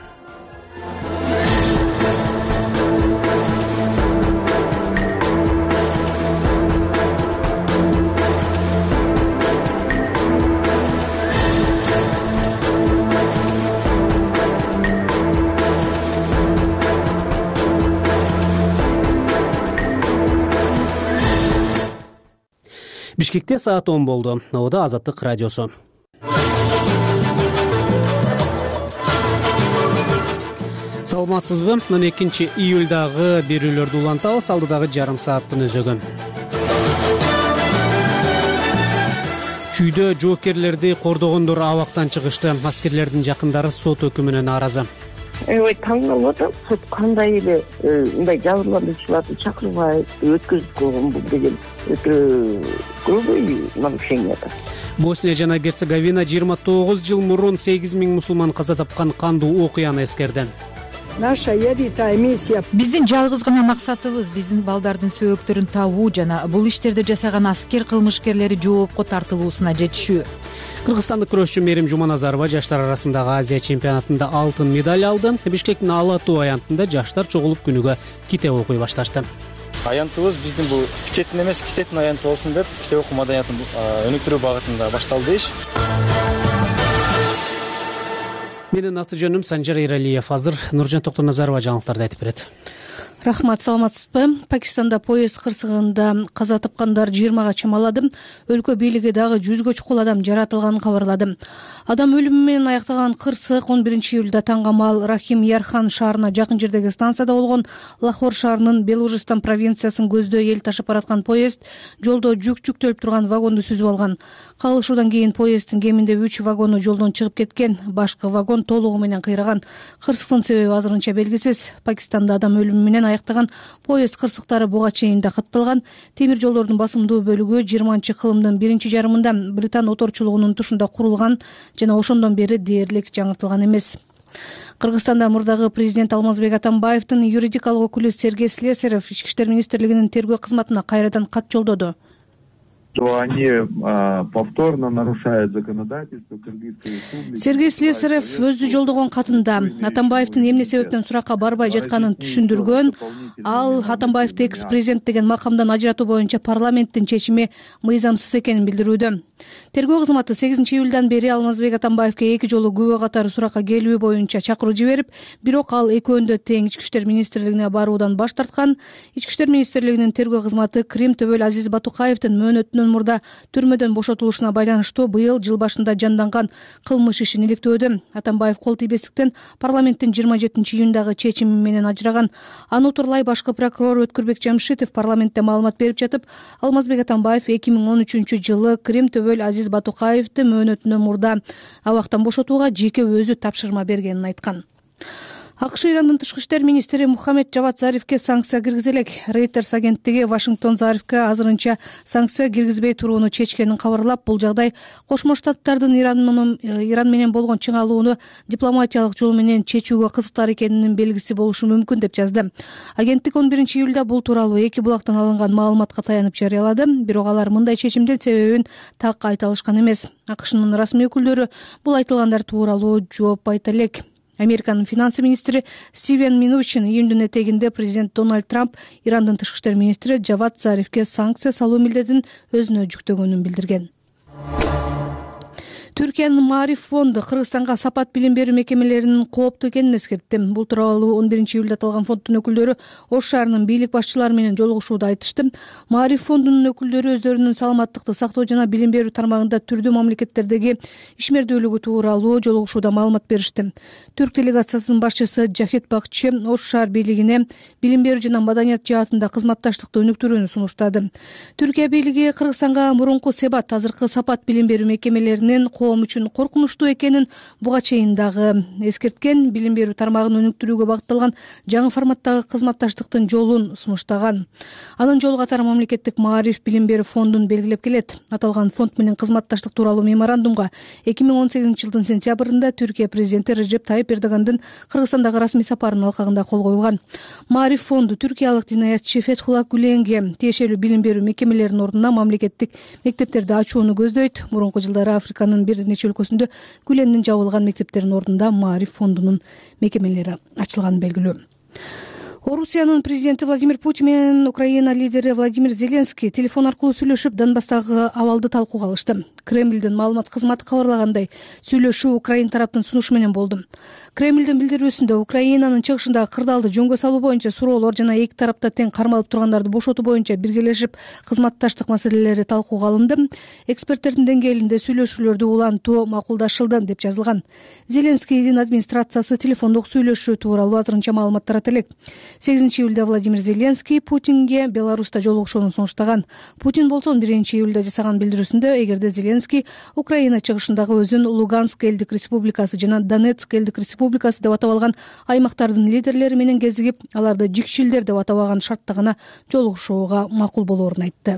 S2: Бишкекте саат он болду. Ободо Азаттык радиосу. Саламатсызбы? он экинчи июлдагы берүүлөрдү улантабыз. Алдыдагы жарым сааттын өзөгү. Чүйдө жоокерлерди кордогондор абактан чыгышты. Аскерлердин жакындары сот өкүмүнө нааразы.
S20: Ой, таң калып атам. Сот кандай эле мындай жабырлануучуларды чакырбай өткөзүп койгон бул деген өтө грубый нарушение.
S2: Босния жана Герцеговина жыйырма тогуз жыл мурун сегиз миң мусулман каза тапкан кандуу окуяны эскерди.
S21: Наша единая миссия.
S12: Биздин жалгыз гана максатыбыз биздин балдардын сөөктөрүн табуу жана бул иштерди жасаган аскер кылмышкерлери жоопко тартылуусуна жетишүү.
S2: Кыргызстандык күрөшчү Мерим Жуманазарова жаштар арасындагы Азия чемпионатында алтын медаль алды. Бишкектин Ала Тоо аянтында жаштар чогулуп күнүгө китеп окуй башташты.
S22: Аянтыбыз биздин бул китептин эмес, китептин аянты болсун деп китеп окуу маданиятын өнүктүрүү багытында башталды иш.
S2: Менин аты жөнүм Санжар Эралиев. Азыр Нуржан Токтоназарова жаңылыктарды айтып берет.
S6: Рахмат, саламатсызбы? Пакистанда поезд кырсыгында каза тапкандар жыйырмага чамалады. Өлкө бийлиги дагы жүзгө чукул адам жаратылганын кабарлады. Адам өлүмү менен аяктаган кырсык он биринчи июлда таңгамал Рахим Ярхан шаарына жакын жердеги станцияда болгон. Лахор шаарынын Белужистан провинциясын көздөй эл ташып бараткан поезд жолдо жүк жүктөлүп турган вагонду сүзүп алган. Кагылышуудан кийин поезддин кеминде үч вагону жолдон чыгып кеткен. Башкы вагон толугу менен кыйраган. Кырсыктын себеби азырынча белгисиз. Пакистанда адам өлүмү менен аяктаган поезд кырсыктары буга чейин да катталган. Темир жолдордун басымдуу бөлүгү жыйырманчы кылымдын биринчи жарымында Британ оторчулугунун тушунда курулган жана ошондон бери дээрлик жаңыртылган эмес. Кыргызстанда мурдагы президент Алмазбек Атамбаевдин юридикалык өкүлү Сергей Слесарев Ички иштер министрлигинин тергөө кызматына кайрадан кат жолдоду.
S23: Что они а, повторно нарушают законодательство Кыргызской республики.
S6: Сергей Слесарев өзү жолдогон катында Атамбаевдин эмне себептен суракка барбай жатканын түшүндүргөн. Ал Атамбаевди экс-президент деген макамдан ажыратуу боюнча парламенттин чечими мыйзамсыз экенин билдирүүдө. Тергөө кызматы сегизинчи июлдан бери Алмазбек Атамбаевге эки жолу күбө катары суракка келүү боюнча чакыруу жиберип, бирок ал экөөндө тең Ички иштер министрлигине баруудан баш тарткан. Ички иштер министрлигинин тергөө кызматы Крим Төбөл Азиз Батукаевдин мөөнөтүнөн мурда түрмөдөн бошотулушуна байланыштуу быйыл жыл башында жанданган кылмыш ишин иликтөөдө. Атамбаев кол тийбестиктен парламенттин жыйырма жетинчи июндагы чечими менен ажыраган. Аны утурлай башкы прокурор Өткүрбек Жамшитов парламентте маалымат берип жатып, Алмазбек Атамбаев эки миң он үчүнчү жылы Крим Төбөл Азиз Батукаевди мөөнөтүнөн мурда абактан бошотууга жеке өзү тапшырма бергенин айткан. АКШ Ирандын тышкы иштер министри Мухаммед Джавад Зарифке санкция киргизелек. Reuters агенттиги Вашингтон Зарифке азырынча санкция киргизбей турууну чечкенин кабарлап, бул жагдай Кошмо Штаттардын Иран Иран менен болгон чыңалууну дипломатиялык жол менен чечүүгө кызыктар экенинин белгиси болушу мүмкүн деп жазды. Агенттик он биринчи июлда бул тууралуу эки булактан алынган маалыматка таянып жарыялады. Бирок алар мындай чечимдин себебин так айта алышкан эмес. АКШнын расмий өкүлдөрү бул айтылгандар тууралуу жооп айта элек. Американын финансы министри Стивен Минучин июндун этегинде президент Дональд Трамп Ирандын тышкы иштер министри Джавад Зарифке санкция салуу милдетин өзүнө жүктөгөнүн билдирген. Түркиянын Маариф фонду Кыргызстанга сапат билим берүү мекемелеринин кооптуу экенин эскертти. Бул тууралуу он биринчи июлда аталган фонддун өкүлдөрү Ош шаарынын бийлик башчылары менен жолугушууда айтышты. Маариф фондунун өкүлдөрү өздөрүнүн саламаттыкты сактоо жана билим берүү тармагында түрдүү мамлекеттердеги ишмердүүлүгү тууралуу жолугушууда маалымат беришти. Түрк делегациясынын башчысы Жахет Бакчы Ош шаар бийлигине билим берүү жана маданият жаатында кызматташтыкты өнүктүрүүнү сунуштады. Түркия бийлиги Кыргызстанга мурунку себат, азыркы сапат билим берүү мекемелеринин коом үчүн коркунучтуу экенин буга чейин дагы эскерткен, билим берүү тармагын өнүктүрүүгө багытталган жаңы форматтагы кызматташтыктын жолун сунуштаган. Анын жолу катары мамлекеттик Маариф билим берүү фондун белгилеп келет. Аталган фонд менен кызматташтык тууралуу меморандумга эки миң он сегизинчи жылдын сентябрында Түркия президенти Режеп Тайип Эрдогандын Кыргызстандагы расмий сапарынын алкагында кол коюлган. Маариф фонду түркиялык динаятчы Фетхулла Гүленге тиешелүү билим берүү мекемелеринин ордуна мамлекеттик мектептерди ачууну көздөйт. Мурунку жылдары Африканын бир нече өлкөсүндө Гүлендин жабылган мектептеринин ордунда Маариф фондунун мекемелери ачылганы белгилүү. Орусиянын президенти Владимир Путин менен Украина лидери Владимир Зеленский телефон аркылуу сүйлөшүп, Донбасстагы абалды талкууга алышты. Кремлдин маалымат кызматы кабарлагандай, сүйлөшүү Украина тараптын сунушу менен болду. Кремлдин билдирүүсүндө Украинанын чыгышындагы кырдаалды жөнгө салуу боюнча суроолор жана эки тарапта тең кармалып тургандарды бошотуу боюнча биргелешип кызматташтык маселелери талкууга алынды. Эксперттердин деңгээлинде сүйлөшүүлөрдү улантуу макулдашылды деп жазылган. Зеленскийдин администрациясы телефондук сүйлөшүү тууралуу азырынча маалымат тарата элек. сегизинчи июлда Владимир Зеленский Путинге Беларуста жолугушууну сунуштаган. Путин болсо он биринчи июлда жасаган билдирүүсүндө, эгерде Зеленский Украина чыгышындагы өзүн Луганск элдик республикасы жана Донецк элдик республикасы деп атап алган аймактардын лидерлери менен кезигип, аларды жикшилдер деп атабаган шартта гана жолугушууга макул болоорун айтты.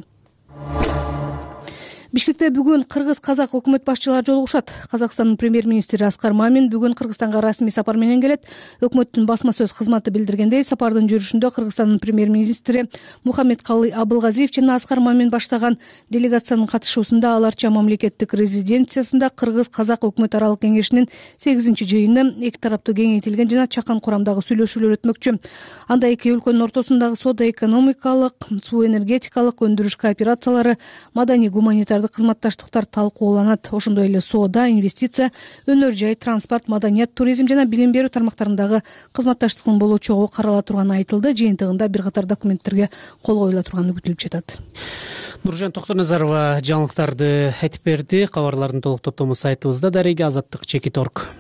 S6: Бишкекте бүгүн кыргыз-казак өкмөт башчылары жолугушат. Казакстандын премьер-министри Аскар Мамин бүгүн Кыргызстанга расмий сапар менен келет. Өкмөттүн басма сөз кызматы билдиргендей, сапардын жүрүшүндө Кыргызстандын премьер-министри Мухаммедкалый Абылгазиев жана Аскар Мамин баштаган делегациянын катышуусунда аларча мамлекеттик резиденциясында кыргыз-казак өкмөт аралык кеңешинин сегизинчи жыйыны эки тараптуу кеңейтилген жана чакан курамдагы сүйлөшүүлөр өтмөкчү. Анда эки өлкөнүн ортосундагы соода-экономикалык, суу энергетикалык өндүрүш кооперациялары, маданий гуманитар кызматташтыктар талкууланат. Ошондой эле соода, инвестиция, өнөр жай, транспорт, маданият, туризм жана билим берүү тармактарындагы кызматташтыктын болочогу карала турганы айтылды. Жыйынтыгында бир катар документтерге кол коюла турганы күтүлүп жатат.
S2: Нуржан Токторназарова жаңылыктарды айтып берди. Кабарлардын толук топтому сайтыбызда. Дареге азаттык чекит точка орг.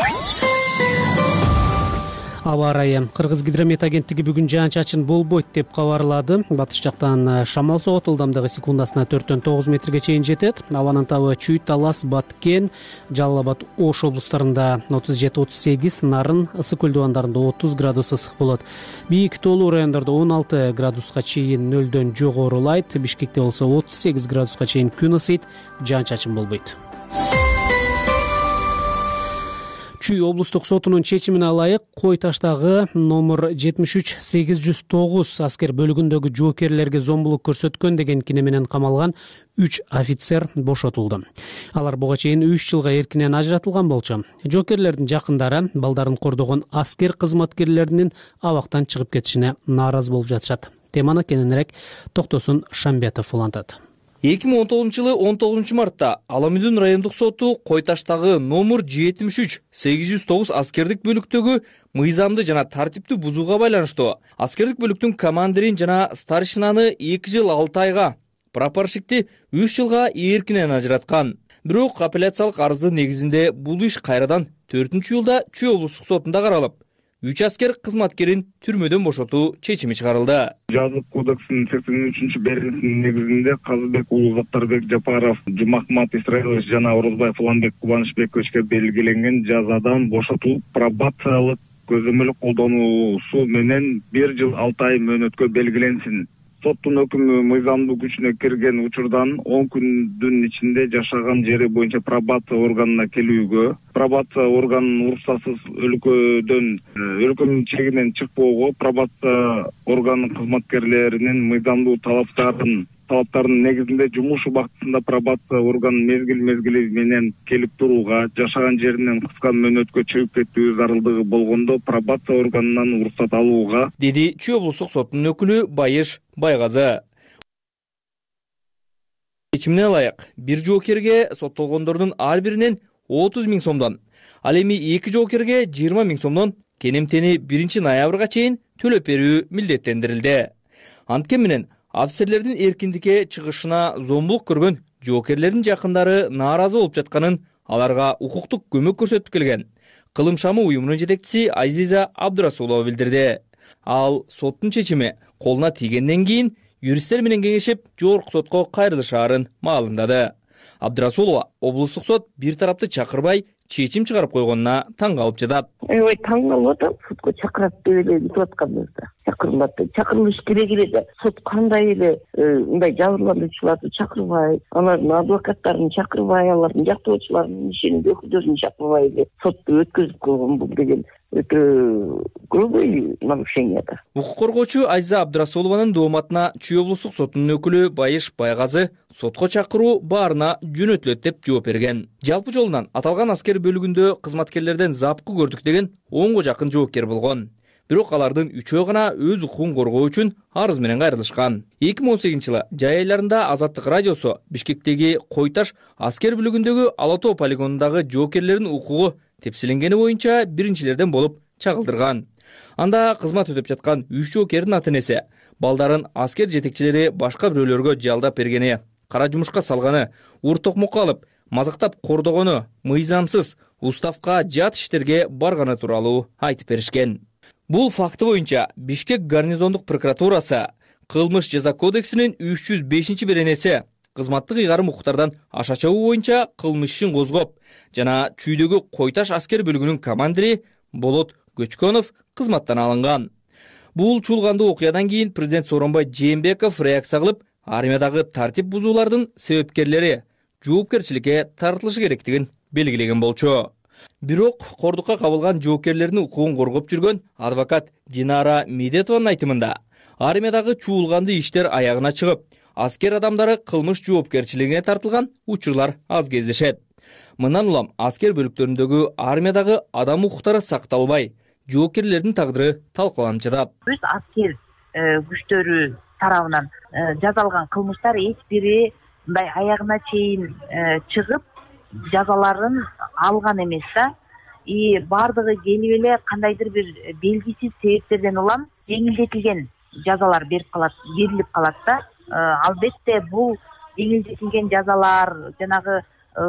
S2: Аба ырайы. Кыргыз гидромет агенттиги бүгүн жаан-чачын болбойт деп кабарлады. Батыш жактан шамал согот, ылдамдыгы секундасына төрттөн тогуз метрге чейин жетет. Абанын табы Чүй, Талас, Баткен, Жалал Абад, Ош облустарында отуз жети отуз сегиз, Нарын, Ысык көл дубандарында отуз градус ысык болот. Бийик тоолуу райондордо он алты градуска чейин нөлдөн жогорулайт. Бишкекте болсо отуз сегиз градуска чейин күн ысыйт, жаан-чачын болбойт. Чүй облустук сотунун чечимине ылайык Кой таштагы номер жетимиш үч сегиз жүз тогуз аскер бөлүгүндөгү жоокерлерге зомбулук көрсөткөн деген кине менен камалган үч офицер бошотулду. Алар буга чейин үч жылга эркинен ажыратылган болчу. Жоокерлердин жакындары балдарын кордогон аскер кызматкерлеринин абактан чыгып кетишине нааразы болуп жатышат. Теманы кененирээк Токтосун Шамбетов улантат.
S3: эки миң он тогузунчу жылы он тогузунчу мартта Аламүдүн райондук соту Кой таштагы номер жетимиш үч сегиз жүз тогуз аскердик бөлүктөгү мыйзамды жана тартипти бузууга байланыштуу аскердик бөлүктүн командирин жана старшинаны эки жыл алты айга, прапорщикти үч жылга эркинен ажыраткан. Бирок апелляциялык арыздын негизинде бул иш кайрадан төртүнчү июлда Чүй облустук сотунда каралып, үч аскер кызматкерин түрмөдөн бошотуу чечими чыгарылды.
S23: Жазык кодексинин сексен үчүнчү беренесинин негизинде Казыбек уулу Заттарбек Жапаров, Жумахмат Исраилович жана Орозбаев Уланбек Кубанычбековичке белгиленген жазадан бошотулуп, пробациялык көзөмөл колдонуусу менен бир жыл алты ай мөөнөткө белгиленсин. Соттун өкүмү мыйзамдуу күчүнө кирген учурдан он күндүн ичинде жашаган жери боюнча пробация органына келүүгө, пробация органынын уруксатсыз өлкөдөн өлкөнүн чегинен чыкпоого, пробация органынын кызматкерлеринин мыйзамдуу талаптарын талаптарынын негизинде жумуш убактысында пробация органын мезгил мезгили менен келип турууга, жашаган жеринен кыска мөөнөткө чыгып кетүү зарылдыгы болгондо пробация органынан уруксат алууга,
S3: деди Чүй облустук сотунун өкүлү Байыш Байгазы. Чечимине ылайык бир жоокерге соттолгондордун ар биринен отуз миң сомдон, ал эми эки жоокерге жыйырма миң сомдон кенемтени биринчи ноябрга чейин төлөп берүү милдеттендирилди. Анткени менен офицерлердин эркиндикке чыгышына зомбулук көргөн жоокерлердин жакындары нааразы болуп жатканын аларга укуктук көмөк көрсөтүп келген Кылым шамы уюмунун жетекчиси Азиза Абдурасулова билдирди. Ал соттун чечими колуна тийгенден кийин юристтер менен кеңешип жогорку сотко кайрылышаарын маалымдады. Абдурасулова облустук сот бир тарапты чакырбай чечим чыгарып койгонуна таң калып жатат.
S20: Ой, таң калып атам, сотко чакырат деп эле айтып атканыбызда. Чакырылат, чакырылыш керек эле. Сот кандай эле мындай жабырлануучуларды чакырбай, алардын адвокаттарын чакырбай, алардын жактоочуларынын ишеним өкүлдөрүн чакырбай эле сотту өткөзүп койгон бул деген өтө грубый нарушение да.
S3: Укук коргоочу Азиза Абдурасулованын дооматына Чүй облустук сотунун өкүлү Байыш Байгазы сотко чакыруу баарына жөнөтүлөт деп жооп берген. Жалпы жолунан аталган аскер бөлүгүндө кызматкерлерден запкы көрдүк деген онго жакын жоокер болгон. Бирок алардын үчөө гана өз укугун коргоо үчүн арыз менен кайрылышкан. эки миң он сегизинчи жылы жай айларында Азаттык радиосу Бишкектеги Койташ аскер бөлүгүндөгү Ала Тоо полигонундагы жоокерлердин укугу тепсилингени боюнча биринчилерден болуп чагылдырган. Анда кызмат өтөп жаткан үч жоокердин ата-энеси балдарын аскер жетекчилери башка бирөөлөргө жалдап бергени, кара жумушка салганы, ур токмокко алып, мазактап кордогону, мыйзамсыз уставка жат иштерге барганы тууралуу айтып беришкен. Бул факты боюнча Бишкек гарнизондук прокуратурасы Кылмыш жаза кодексинин үч жүз бешинчи беренеси кызматтык ыйгарым укуктардан аша чыгуу боюнча кылмыш ишин козгоп, жана Чүйдөгү Койташ аскер бөлүгүнүн командири Болот Көчкөнов кызматтан алынган. Бул чуулгандуу окуядан кийин президент Сооронбай Жээнбеков реакция кылып, армиядагы тартип бузуулардын себепкерлери жоопкерчиликке тартылышы керектигин белгилеген болчу. Бирок кордукка кабылган жоокерлердин укугун коргоп жүргөн адвокат Динара Медетованын айтымында, армиядагы чуулгандуу иштер аягына чыгып, аскер адамдары кылмыш жоопкерчилигине тартылган учурлар аз кездешет. Мындан улам аскер бөлүктөрүндөгү армиядагы адам укуктары сакталбай, жоокерлердин тагдыры талкаланып жатат.
S7: Өз аскер күчтөрү тарабынан жазалган кылмыштар эч бири мындай аягына чейин чыгып жазаларын алган эмес да. И бардыгы келип эле кандайдыр бир белгисиз себептерден улам жеңилдетилген жазалар берип калат, берилип калат да. Албетте бул жеңилдетилген жазалар, жанагы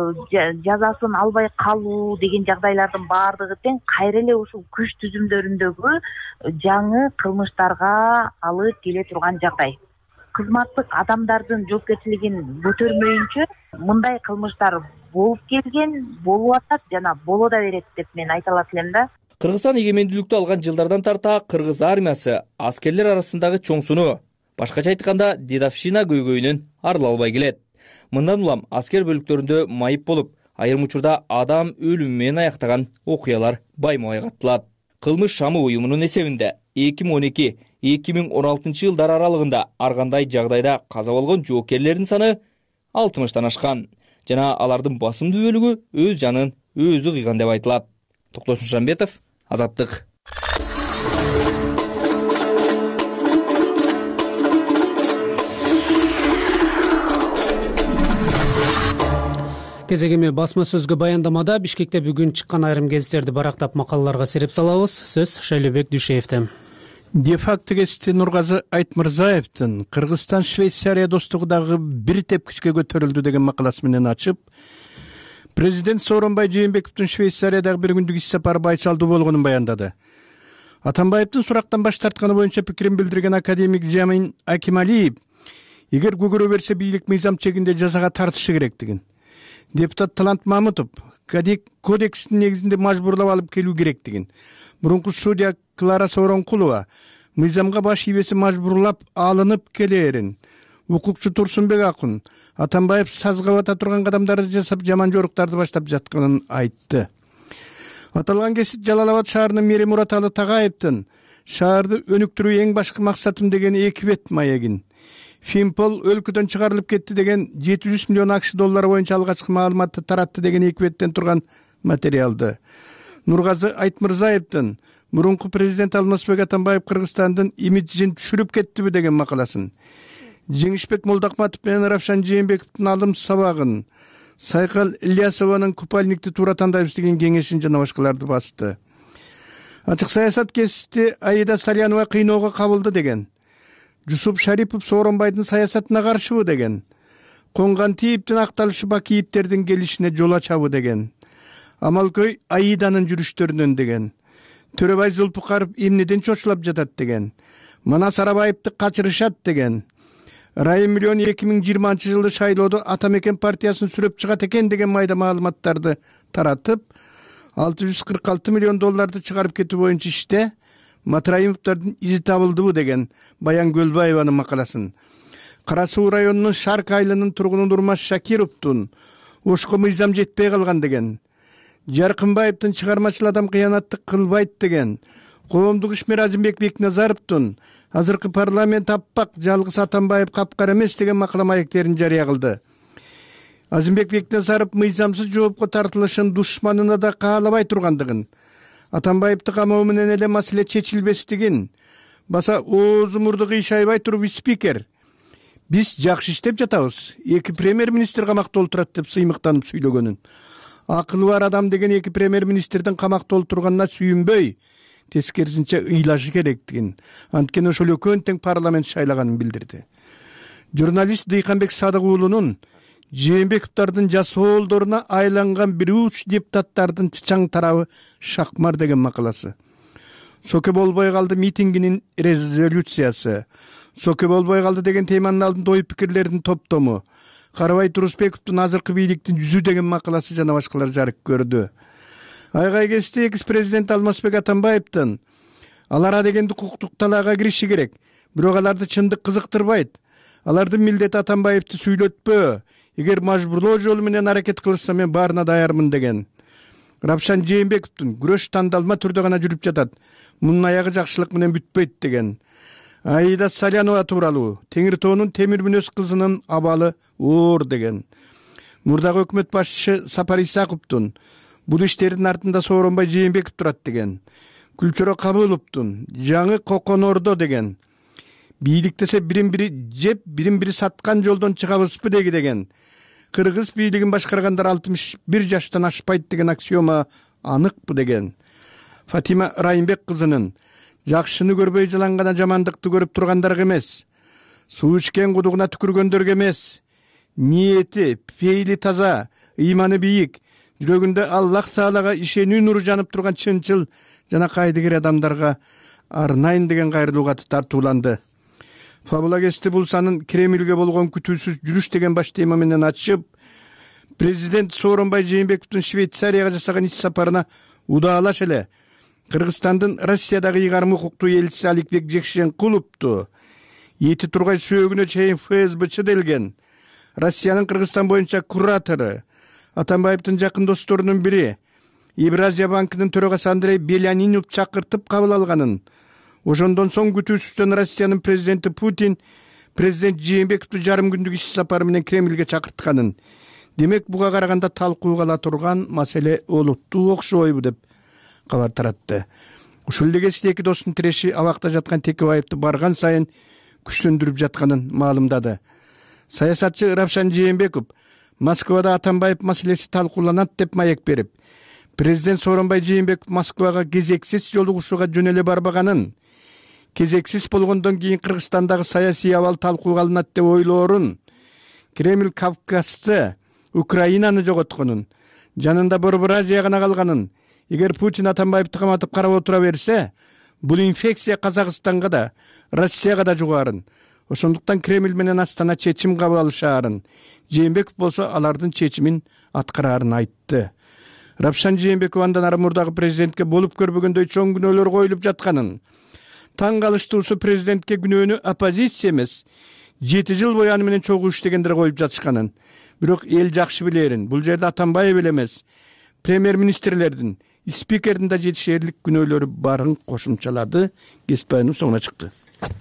S7: жазасын албай калуу деген жагдайлардын баардыгы тең кайра эле ушул күч түзүмдөрүндөгү жаңы кылмыштарга алып келе турган жагдай. Кызматтык адамдардын жоопкерчилигин көтөрмөйүнчө мындай кылмыштар болуп келген, болуп атат жана боло да берет деп мен айта алат элем да.
S3: Кыргызстан эгемендүүлүктү алган жылдардан тарта кыргыз армиясы аскерлер арасындагы чоңсуну, башкача айтканда дедовщина көйгөйүнөн арыла албай келет. Мындан улам аскер бөлүктөрүндө майып болуп, айрым учурда адам өлүмү менен аяктаган окуялар байма-бай катталат. Кылмыш шамы уюмунун эсебинде эки миң он эки эки миң он алтынчы жылдар аралыгында ар кандай жагдайда каза болгон жоокерлердин саны алтымыштан ашкан жана алардын басымдуу бөлүгү өз жанын өзү кыйган деп айтылат. Токтосун Шамбетов, Азаттык.
S2: Кезегеме басма сөзгө баяндамада Бишкекте бүгүн чыккан айрым гезиттерди барактап макалаларга сереп салабыз. Сөз Шайлебек Дүйшеевде.
S8: Де-факто гезити Нургазы Айтмырзаевдин Кыргызстан Швейцария достугудагы бир тепкичке көтөрүлдү деген макаласы менен ачып, президент Сооронбай Жээнбековдун Швейцариядагы бир күндүк иш сапары байчалдуу болгонун баяндады. Атамбаевдин сурактан баш тартканы боюнча пикирин билдирген академик Жамин Акималиев, эгер көгөрө берсе бийлик мыйзам чегинде жазага тартышы керектигин, депутат Талант Мамутов кодекстин негизинде мажбурлап алып келүү керектигин, мурунку судья Клара Сооронкулова мыйзамга баш ийбеси мажбурлап алынып келээрин, укукчу Турсунбек Акун Атамбаев сазга бата турган кадамдарды жасап жаман жоруктарды баштап жатканын айтты. Аталган гезит Жалал Абад шаарынын мэри Мураталы Тагаевдин шаарды өнүктүрүү эң башкы максатым деген эки бет маегин, Фимпол өлкөдөн чыгарылып кетти деген жети жүз миллион акш доллары боюнча алгачкы маалыматты таратты деген эки беттен турган материалды, Нургазы Айтмырзаевдин мурунку президент Алмазбек Атамбаев Кыргызстандын имиджин түшүрүп кеттиби деген макаласын, Жеңишбек Молдокматов менен Равшан Жээнбековдун алым сабагын, Сайкал Ильясованын купальникти туура тандайбыз деген кеңешин жана башкаларды басты. Ачык саясат кесипти Аида Салянова кыйноого кабылды деген. Жусуп Шарипов Сооронбайдын саясатына каршыбы деген. Конган тийиптин акталышы Бакиевтердин келишине жол ачабы деген. Амалкөй Аиданын жүрүштөрүнөн деген. Төрөбай Зулпукаров эмнеден чочулап жатат деген. Манас Арабаевди качырышат деген. Райым миллион эки миң жыйырманчы жылы шайлоодо Ата Мекен партиясын сүрөп чыгат экен деген майда маалыматтарды таратып, алты жүз кырк алты миллион долларды чыгарып кетүү боюнча иште Матраимовдордун изи табылдыбы деген Баян Көлбаеванын макаласын. Кара Суу районунун Шарк айылынын тургуну Нурмаш Шакировдун ошко мыйзам жетпей калган деген. Жаркынбаевдин чыгармачыл адам кыянаттык кылбайт деген. Коомдук ишмер Азимбек Бекназаровдун азыркы парламент аппак, жалгыз Атамбаев капкара эмес деген макала маектерин жарыя кылды. Азимбек Бекназаров мыйзамсыз жоопко тартылышын душманына да каалабай тургандыгын, Атамбаевди камоо менен эле маселе чечилбестигин, баса оозу мурду кыйшайбай туруп спикер: биз жакшы иштеп жатабыз, эки премьер-министр камакта олтурат деп сыймыктанып сүйлөгөнүн. Акылы бар адам деген эки премьер-министрдин камакта олтурганына сүйүнбөй, тескерисинче ыйлашы керектигин, анткени ошол экөөнүн тең парламент шайлаганын билдирди. Журналист Дыйканбек Садык уулунун Жээнбековдордун жасоолдоруна айланган бир уч депутаттардын чычаң тарабы шакмар деген макаласы. Соке болбой калды митингинин резолюциясы. Соке болбой калды деген теманын алдында ой пикирлердин топтому. Карабай Турусбековдун азыркы бийликтин жүзү деген макаласы жана башкалар жарык көрдү. Айгай кести экс-президент Алмазбек Атамбаевдин алара дегенди укуктук талаага кириши керек, бирок аларды чындык кызыктырбайт. Алардын милдети Атамбаевди сүйлөтпөө, эгер мажбурлоо жолу менен аракет кылышса мен баарына даярмын деген. Равшан Жээнбековдун күрөш тандалма түрдө гана жүрүп жатат, мунун аягы жакшылык менен бүтпөйт деген. Аида Салянова тууралуу Теңир тоонун темир мүнөз кызынын абалы оор деген. Мурдагы өкмөт башчысы Сапар Исаковдун бул иштердин артында Сооронбай Жээнбеков турат деген. Күлчөрө Кабыловдун жаңы Коконордо деген. Бийликтесе бирин-бири жеп, бирин-бири саткан жолдон чыгабызбы деги деген. Кыргыз бийлигин башкаргандар алтымыш бир жаштан ашпайт деген аксиома аныкпы деген. Фатима Райымбек кызынын жакшыны көрбөй жалангана жамандыкты көрүп тургандарга эмес, суу ичкен кудугуна түкүргөндөргө эмес, ниети, пейли таза, ыйманы бийик, жүрөгүндө Аллах Таалага ишенүү нуру жанып турган чынчыл жана кайдыгер адамдарга арнайын деген кайрылуу каты тартууланды. Фабула Кести Булсанын Кремльге болгон күтүүсүз жүрүш деген баш тема менен ачып, президент Сооронбай Жээнбековдун Швейцарияга жасаган иш сапарына удаалаш эле Кыргызстандын Россиядагы ыйгарым укуктуу элчиси Аликбек Жекшенкуловду эти тургай сөөгүнө чейин эф эс бэ делген. Россиянын Кыргызстан боюнча куратору, Атамбаевдин жакын досторунун бири, Евразия банкынын төрагасы Андрей Белянинов чакыртып кабыл алганын, ошондон соң күтүүсүздөн Россиянын президенти Путин президент Жээнбековду жарым күндүк иш сапары менен Кремльге чакыртканын. Демек буга караганда талкууга ала турган маселе олуттуу окшойбу деп кабар таратты. Ушул эле эки достун тиреши абакта жаткан Текебаевди барган сайын күчтөндүрүп жатканын маалымдады. Саясатчы Равшан Жээнбеков Москвада Атамбаев маселеси талкууланат деп маек берип, президент Сооронбай Жээнбеков Москвага кезексиз жолугушууга жөн эле барбаганын, кезексиз болгондон кийин Кыргызстандагы саясий абал талкууга алынат деп ойлоорун, Кремль Кавказды, Украинаны жоготконун, жанында Борбор Азия гана калганын, эгер Путин Атамбаевди каматып карап отура берсе, бул инфекция Казакстанга да, Россияга да жугарын. Ошондуктан Кремль менен Астана чечим кабыл алышаарын, Жээнбеков болсо алардын чечимин аткараарын айтты. Равшан Жээнбеков андан ары мурдагы президентке болуп көрбөгөндөй чоң күнөөлөр коюлуп жатканын, таң калыштуусу президентке күнөөнү оппозиция эмес, жети жыл бою аны менен чогуу иштегендер коюп жатышканын. Бирок эл жакшы билерин, бул жерде Атамбаев эле эмес, премьер-министрлердин, спикердин да жетишерлик күнөөлөрү барын кошумчалады. Кеспайнов соңуна чыкты.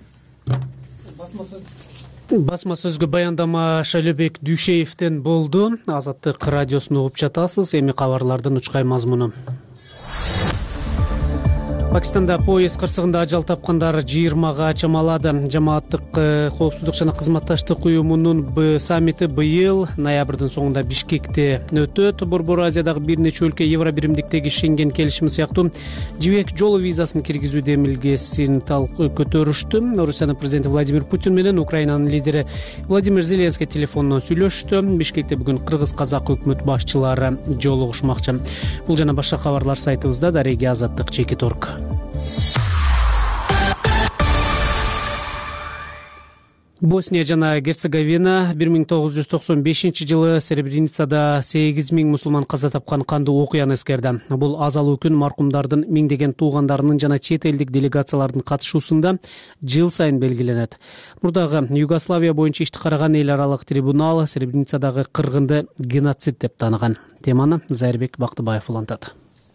S2: Басма сөзгө баяндама Шайлебек Дүйшеевден болду. Азаттык радиосун угуп жатасыз. Эми кабарлардын учкай мазмуну. Пакистанда поезд кырсыгында ажал тапкандар жыйырмага чамалады. Жамааттык коопсуздук жана кызматташтык уюмунун Б саммити быйыл ноябрдын соңунда Бишкекте өтөт. Борбор Азиядагы бир нече өлкө Евро биримдиктеги Шенген келишими сыяктуу жибек жолу визасын киргизүү демилгесин көтөрүштү. Орусиянын президенти Владимир Путин менен Украинанын лидери Владимир Зеленский телефондон сүйлөштү. Бишкекте бүгүн кыргыз-казак өкмөт башчылары жолугушмакчы. Бул жана башка кабарлар сайтыбызда. Дареги Азаттык Чекит орг. Босния жана Герцеговина бир миң тогуз жүз токсон бешинчи жылы Сребреницада сегиз миң мусулман каза тапкан кандуу окуяны эскерди. Бул азалуу күн маркумдардын миңдеген туугандарынын жана чет элдик делегациялардын катышуусунда жыл сайын белгиленет. Мурдагы Югославия боюнча ишти караган эл аралык трибунал Сребреницадагы кыргынды геноцид деп тааныган. Теманы Зайырбек Бактыбаев улантат.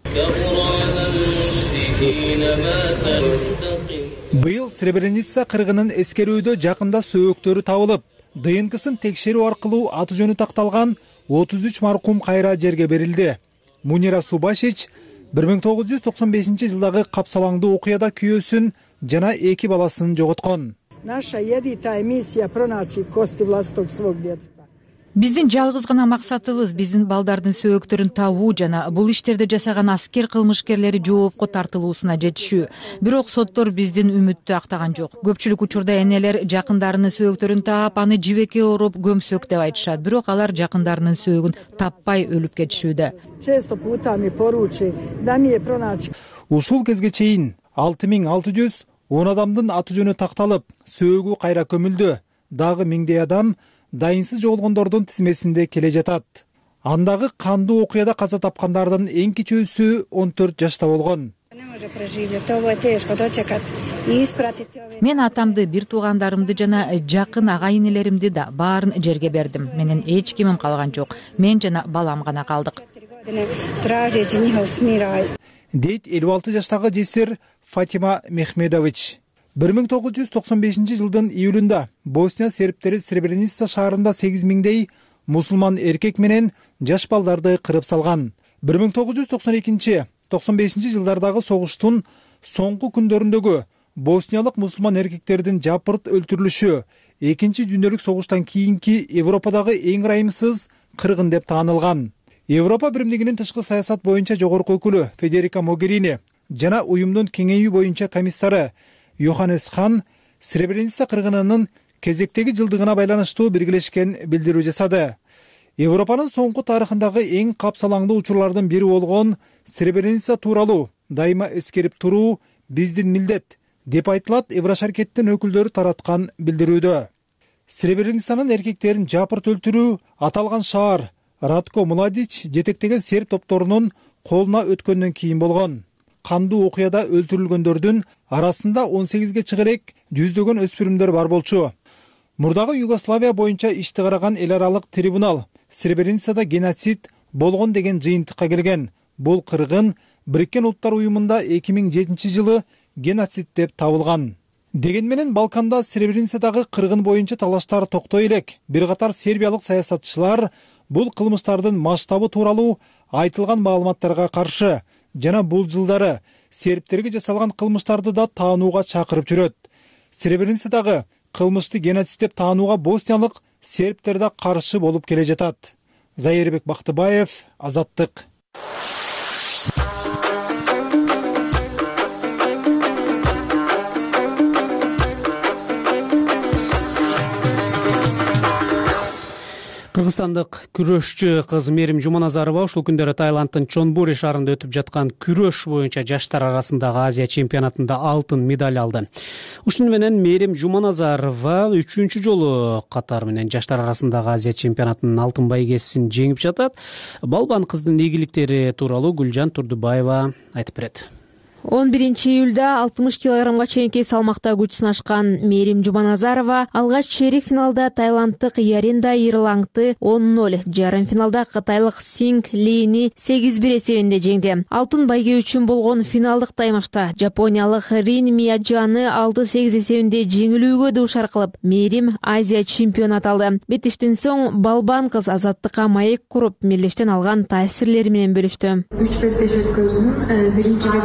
S5: Быйыл Сребреница кыргынын эскерүүдө жакында сөөктөрү табылып, ДНКсын текшерүү аркылуу аты жөнү такталган отуз үч маркум кайра жерге берилди. Мунира Субашич бир миң тогуз жүз токсон бешинчи жылдагы капсалаңдуу окуяда күйөөсүн жана эки баласын жоготкон.
S21: Наша единственная миссия проначить кости власток свог детства.
S12: Биздин жалгыз гана максатыбыз биздин балдардын сөөктөрүн табуу жана бул иштерди жасаган аскер кылмышкерлери жоопко тартылуусуна жетишүү. Бирок соттор биздин үмүттү актаган жок. Көпчүлүк учурда энелер жакындарынын сөөктөрүн таап, аны жибекке ороп көмсөк деп айтышат. Бирок алар жакындарынын сөөгүн таппай өлүп кетишүүдө.
S21: Често путами поручи да ми е проначи.
S5: Ушул кезге чейин алты миң алты жүз он адамдын аты жөнү такталып, сөөгү кайра көмүлдү. Дагы миңдей адам дайынсыз жоголгондордун тизмесинде келе жатат. Андагы кандуу окуяда каза тапкандардын эң кичүүсү он төрт жашта болгон.
S12: Мен атамды, бир туугандарымды жана жакын агайынелеримди да баарын жерге бердим. Менен эч кимим калган жок. Мен жана балам гана калдык.
S5: Дейт элүү алты жаштагы жесир Фатима Мехмедович. бир миң тогуз жүз токсон бешинчи жылдын июлунда Босния сербтери Сребреница шаарында сегиз миңдей мусулман эркек менен жаш балдарды кырып салган. бир миң тогуз жүз токсон экинчи токсон бешинчи жылдардагы согуштун соңку күндөрүндөгү босниялык мусулман эркектердин жапырт өлтүрүлүшү экинчи дүйнөлүк согуштан кийинки Европадагы эң ырайымсыз кыргын деп таанылган. Европа биримдигинин тышкы саясат боюнча жогорку өкүлү Федерика Могерини жана уюмдун кеңейүү боюнча комиссары Йоханнес Хан Сребреница кыргынынын кезектеги жылдыгына байланыштуу биргелешкен билдирүү жасады. Европанын соңку тарыхындагы эң капсалаңдуу учурлардын бири болгон Сребреница тууралуу дайыма эскерип туруу биздин милдет деп айтылат Еврошаркеттин өкүлдөрү тараткан билдирүүдө. Сребреницанын эркектерин жапырт өлтүрүү аталган шаар Радко Младич жетектеген серб топторунун колуна өткөндөн кийин болгон. Кандуу окуяда өлтүрүлгөндөрдүн арасында он сегизге чыгарек жүздөгөн өспүрүмдөр бар болчу. Мурдагы Югославия боюнча ишти караган эл аралык трибунал Сребреницада геноцид болгон деген жыйынтыкка келген. Бул кыргын Бириккен Улуттар уюмунда эки миң жетинчи жылы геноцид деп табылган. Деген менен Балканда Сребреницадагы кыргын боюнча талаштар токтой элек. Бир катар сербиялык саясатчылар бул кылмыштардын масштабы тууралуу айтылган маалыматтарга каршы жана бул жылдары сербтерге жасалган кылмыштарды да таанууга чакырып жүрөт. Сребреницадагы кылмышты геноцид деп таанууга босниялык сербтер да каршы болуп келе жатат. Зайырбек Бактыбаев, Азаттык.
S2: Кыргызстандык күрөшчү кыз Мерим Жуманазарова ушул күндөрү Таиланддын Чонбури шаарында өтүп жаткан күрөш боюнча жаштар арасындагы Азия чемпионатында алтын медаль алды. Ушун менен Мерим Жуманазарова үчүнчү жолу катар менен жаштар арасындагы Азия чемпионатынын алтын байгесин жеңип жатат. Балбан кыздын ийгиликтери тууралуу Гүлжан Турдубаева айтып берет.
S9: он биринчи июлда алтымыш килограммга чейинки салмакта күч сынашкан Мерим Жуманазарова алгач чейрек финалда тайланддык Яринда Ирлаңды он ноль, жарым финалда кытайлык Синг Лини сегиз бир эсебинде жеңди. Алтын байге үчүн болгон финалдык таймашта жапониялык Рин Мияджаны алты сегиз эсебинде жеңилүүгө дуушар кылып, Мерим Азия чемпионат алды. Бетиштен соң балбан кыз Азаттыкка маек куруп, мелдештен алган таасирлери менен бөлүштү.
S10: үч беттеш өткөздүм. Биринчи беттешимде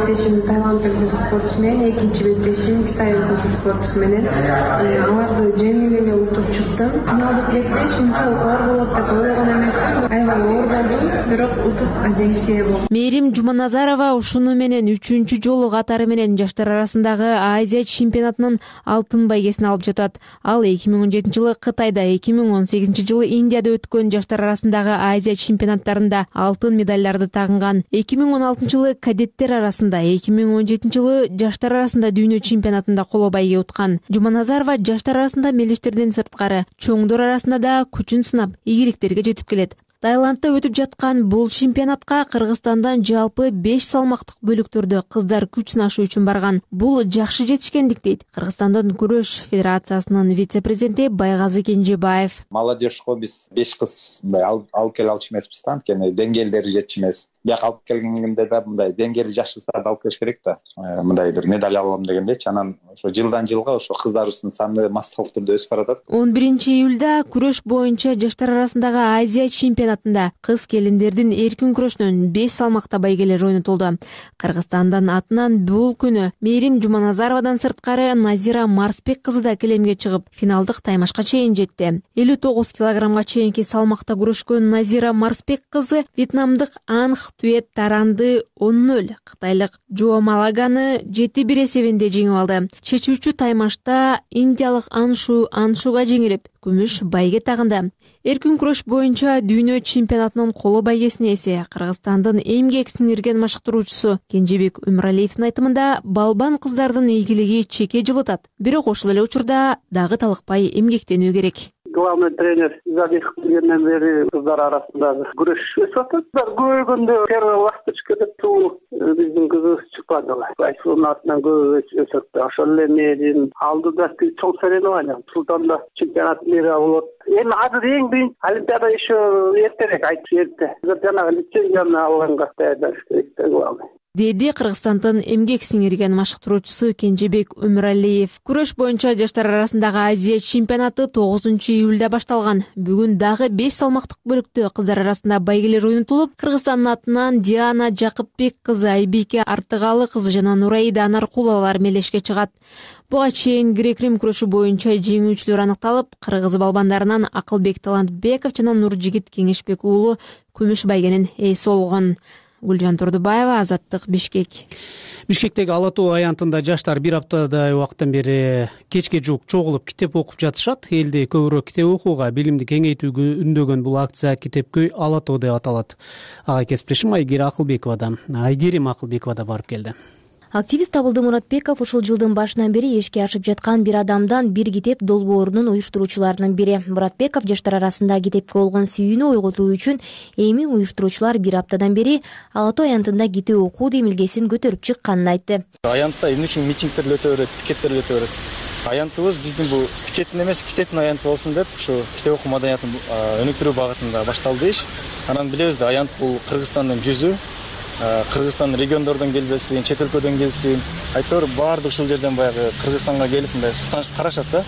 S1: Таиланд өлкөсү спортчусу менен экинчи беттешим Китай өлкөсү спортчусу менен аларды жеңип эле утуп чыктым. Финалдык бетте ушунчалык оор болот деп ойлогон эмесмин. Аябай оор болду, бирок утуп жеңишке ээ болдум.
S9: Мээрим Жуманазарова ушуну менен үчүнчү жолу катары менен жаштар арасындагы Азия чемпионатынын алтын байгесин алып жатат. Ал эки миң он жетинчи жылы Кытайда, эки миң он сегизинчи жылы Индияда өткөн жаштар арасындагы Азия чемпионаттарында алтын медалдарды тагынган. эки миң он алтынчы жылы кадеттер арасында, эки миң он жетинчи жылы жаштар арасында дүйнө чемпионатында коло байге уткан. Жуманазарова жаштар арасында мелиштерден сырткары чоңдор арасында да күчүн сынап, ийгиликтерге жетип келет. Таиландда өтүп жаткан бул чемпионатка Кыргызстандан жалпы беш салмактык бөлүктөрдө кыздар күч сынашуу үчүн барган. Бул жакшы жетишкендик дейт Кыргызстандын күрөш федерациясынын вице-президенти Байгазы Кенжебаев.
S10: Молодежьго биз беш кыз алып келе алчу эмеспиз да, анткени деңгээлдери жетчү эмес. Бияка алып келгенде да мындай деңгээли жашылса да алып келиш керек да. Мындай бир медаль алам дегендейчи. Анан ошо жылдан жылга ошо кыздарыбыздын саны массалык түрдө өсүп баратат.
S9: он биринчи июлда күрөш боюнча жаштар арасындагы Азия чемпионатында кыз келиндердин эркин күрөшүнөн беш салмакта байгелер ойнотулду. Кыргызстандын атынан бул күнү Мээрим Жуманазаровадан сырткары Назира Марсбек кызы да келемге чыгып, финалдык таймашка чейин жетти. элүү тогуз килограммга чейинки салмакта күрөшкөн Назира Марсбек кызы вьетнамдык Анх Туэт Таранды он ноль, кытайлык Джо Малаганы жети бир эсебинде жеңип алды. Чечүүчү таймашта индиялык Аншу Аншуга жеңилип, күмүш байге тагынды. Эркин күрөш боюнча дүйнө чемпионатынын коло байгесине эсе Кыргызстандын эмгек сиңирген машыктыруучусу Кенжебек Өмүралиевдин айтымында балбан кыздардын ийгилиги чеке жылытат. Бирок ошол эле учурда дагы талыкпай эмгектенүү керек.
S11: Главный тренер Забих келгенден бери кыздар арасындагы күрөш өсүп атат. Кыздар көбөйгөндө первый ласточка деп туу биздин кызыбыз чыкпады. Айсулдун артынан көп өсөттү. Ошол эле Мээрим алдыда чоң соревнования. Султанда чемпионат мира болот. Эми азыр эң биринчи Олимпиада еще эртерээк айтыш эрте. Жанагы лицензияны алганга даярдаш керек да главный.
S9: Деди Кыргызстандын эмгек сиңирген машыктыруучусу Кенжебек Өмүралиев. Күрөш боюнча жаштар арасындагы Азия чемпионаты тогузунчу июлда башталган. Бүгүн дагы беш салмактык бөлүктө кыздар арасында байгелер ойнотулуп, Кыргызстандын атынан Диана Жакыпбек кызы, Айбике Артыгалы кызы жана Нураида Анаркуловалар мелешке чыгат. Буга чейин грек-рим күрөшү боюнча жеңүүчүлөр аныкталып, кыргыз балбандарынан Акылбек Талантбеков жана Нуржигит Кеңешбек уулу күмүш байгенин ээси болгон. Гүлжан Турдубаева, Азаттык, Бишкек.
S2: Бишкектеги Ала Тоо аянтында жаштар бир аптадай убакыттан бери кечке жуук чогулуп китеп окуп жатышат. Элди көбүрөөк китеп окууга, билимди кеңейтүүгө үндөгөн бул акция Китепкөй Ала Тоо деп аталат. Ага кесиптешим Айгерим Акылбекова да Айгерим Акылбекова да барып келди.
S24: Активист Табылды Муратбеков ушул жылдын башынан бери эшикке ашып жаткан бир адамдан бир китеп долбоорунун уюштуруучуларынын бири. Муратбеков жаштар арасында китепке болгон сүйүүнү ойготуу үчүн эми уюштуруучулар бир аптадан бери Ала Тоо аянтында китеп окуу демилгесин көтөрүп чыкканын айтты.
S22: Аянтта эмне үчүн митингдер өтө берет, пикеттер өтө берет. Аянтыбыз биздин бул пикеттин эмес, китептин аянты болсун деп ушу китеп окуу маданиятын өнүктүрүү багытында башталды иш. Анан билебиз да, аянт бул Кыргызстандын жүзү. Кыргызстан региондордон келбесин, чет өлкөдөн келсин, айтор баардык ушул жерден баягы Кыргызстанга келип мындай суктан карашат да.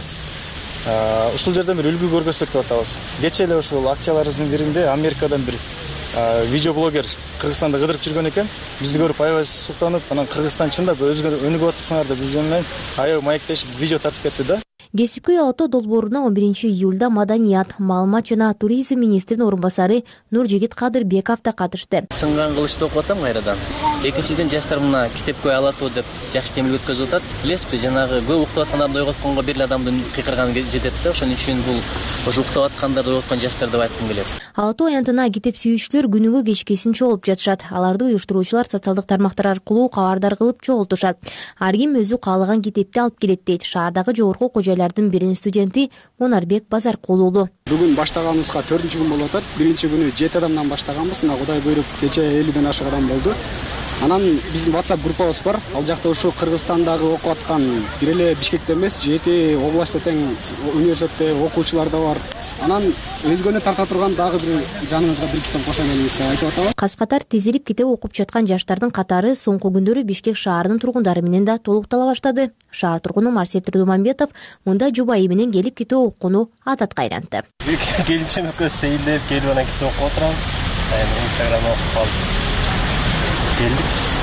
S22: Ушул жерден бир үлгү көргөзсөк деп атабыз. Кечээ эле ушул акцияларыбыздын биринде Америкадан бир видеоблогер Кыргызстанда кыдырып жүргөн экен. Бизди көрүп аябай суктанып, анан Кыргызстан чындап өзгө өнүгүп атыпсыңар деп биз менен аябай маектешип видео тартып кетти да.
S24: Кесипкөй Ала Тоо долбооруна он биринчи июлда маданият, маалымат жана туризм министринин орун басары Нуржигит Кадырбеков да катышты.
S25: Сынган кылычты окуп атам кайрадан. Экинчиден жаштар мына Китепкөй Ала Тоо деп жакшы демилге өткөзүп атат. Билесизби, жанагы көп уктап аткандарды ойготконго бир эле адамдын кыйкырганы жетет да. Ошон үчүн бул ошо уктап аткандарды ойготкон жаштар деп айткым келет.
S24: Ала Тоо аянтына китеп сүйүүчүлөр күнүгө кечкесин чогулуп жатышат. Аларды уюштуруучулар социалдык тармактар аркылуу кабардар кылып чогултушат. Ар ким өзү каалаган китепти алып келет дейт шаардагы жогорку окуу жайлардын биринин студенти Монарбек Базаркул уулу.
S26: Бүгүн баштаганыбызга төртүнчү күн болуп атат. Биринчи күнү жети адамдан баштаганбыз. Мына Кудай буйруп кечээ элүүдөн ашык адам болду. Анан биздин WhatsApp группабыз бар. Ал жакта ушул Кыргызстандагы окуп аткан бир эле Бишкекте эмес, жети областта тең университетте окуучулар да бар. Анан өзгөнү тарта турган дагы бир жаныңызга бир китеп кошо келиңиз деп айтып атабыз.
S24: Каз катар тезирип китеп окуп жаткан жаштардын катары соңку күндөрү Бишкек шаарынын тургундары менен да толуктала баштады. Шаар тургуну Марсет Турдумамбетов мында жубайы менен келип китеп окууну адатка айлантты.
S27: Келишим экөөбүз сейилдеп келип анан китеп окуп отурабыз. Инстаграмда окуп калып келдик.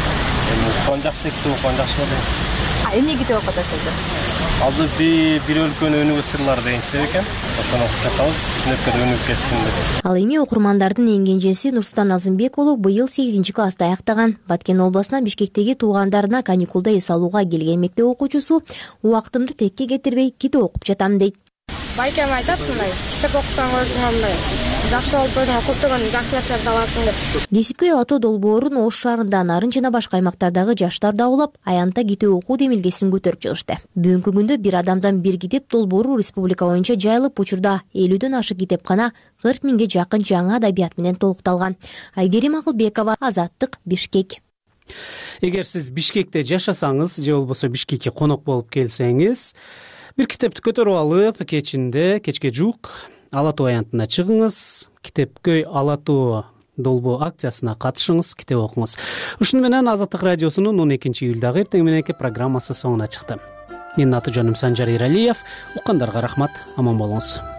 S27: эми уккан жакшы, китеп окуган жакшы болот.
S4: Эмне китеп окуп атасыз?
S27: Азыр бир өлкөнүн өнүгүү сырлары деген китеп экен. Ошону окуп жатабыз, түшүнүккө өнүгүп кетсин деп.
S24: Ал эми окурмандардын эң кенжеси Нурсултан Азымбек уулу быйыл сегизинчи класста аяктаган. Баткен областынан Бишкектеги туугандарына каникулда эс алууга келген мектеп окуучусу убактымды текке кетирбей китеп окуп жатам дейт.
S13: Байкем айтат мындай, китеп окусаң өзүңө мындай жакшы болуп өзүңө көптөгөн жакшы нерселерди аласың деп.
S24: Кесипкөй ала тоо долбоорун Ош шаарында, Нарын жана башка аймактардагы жаштар да улап, аянтта китеп окуу демилгесин көтөрүп чыгышты. Бүгүнкү күндө бир адамдан бир китеп долбоору республика боюнча жайылып, учурда элүүдөн ашык китепкана кырк миңге жакын жаңы адабият менен толукталган. Айгерим Акылбекова, Азаттык, Бишкек.
S2: Эгер сиз Бишкекте жашасаңыз же болбосо Бишкекке конок болуп келсеңиз, бир китепти көтөрүп алып, кечинде, кечке жуук Ала тоо аянтына чыгыңыз, китепкөй Ала тоо долбоо акциясына катышыңыз, китеп окуңуз. Ушуну менен Азаттык радиосунун он экинчи июлдагы эртең мененки программасы соңуна чыкты. Менин аты жөнүм Санжар Иралиев. Уккандарга рахмат, аман болуңуз.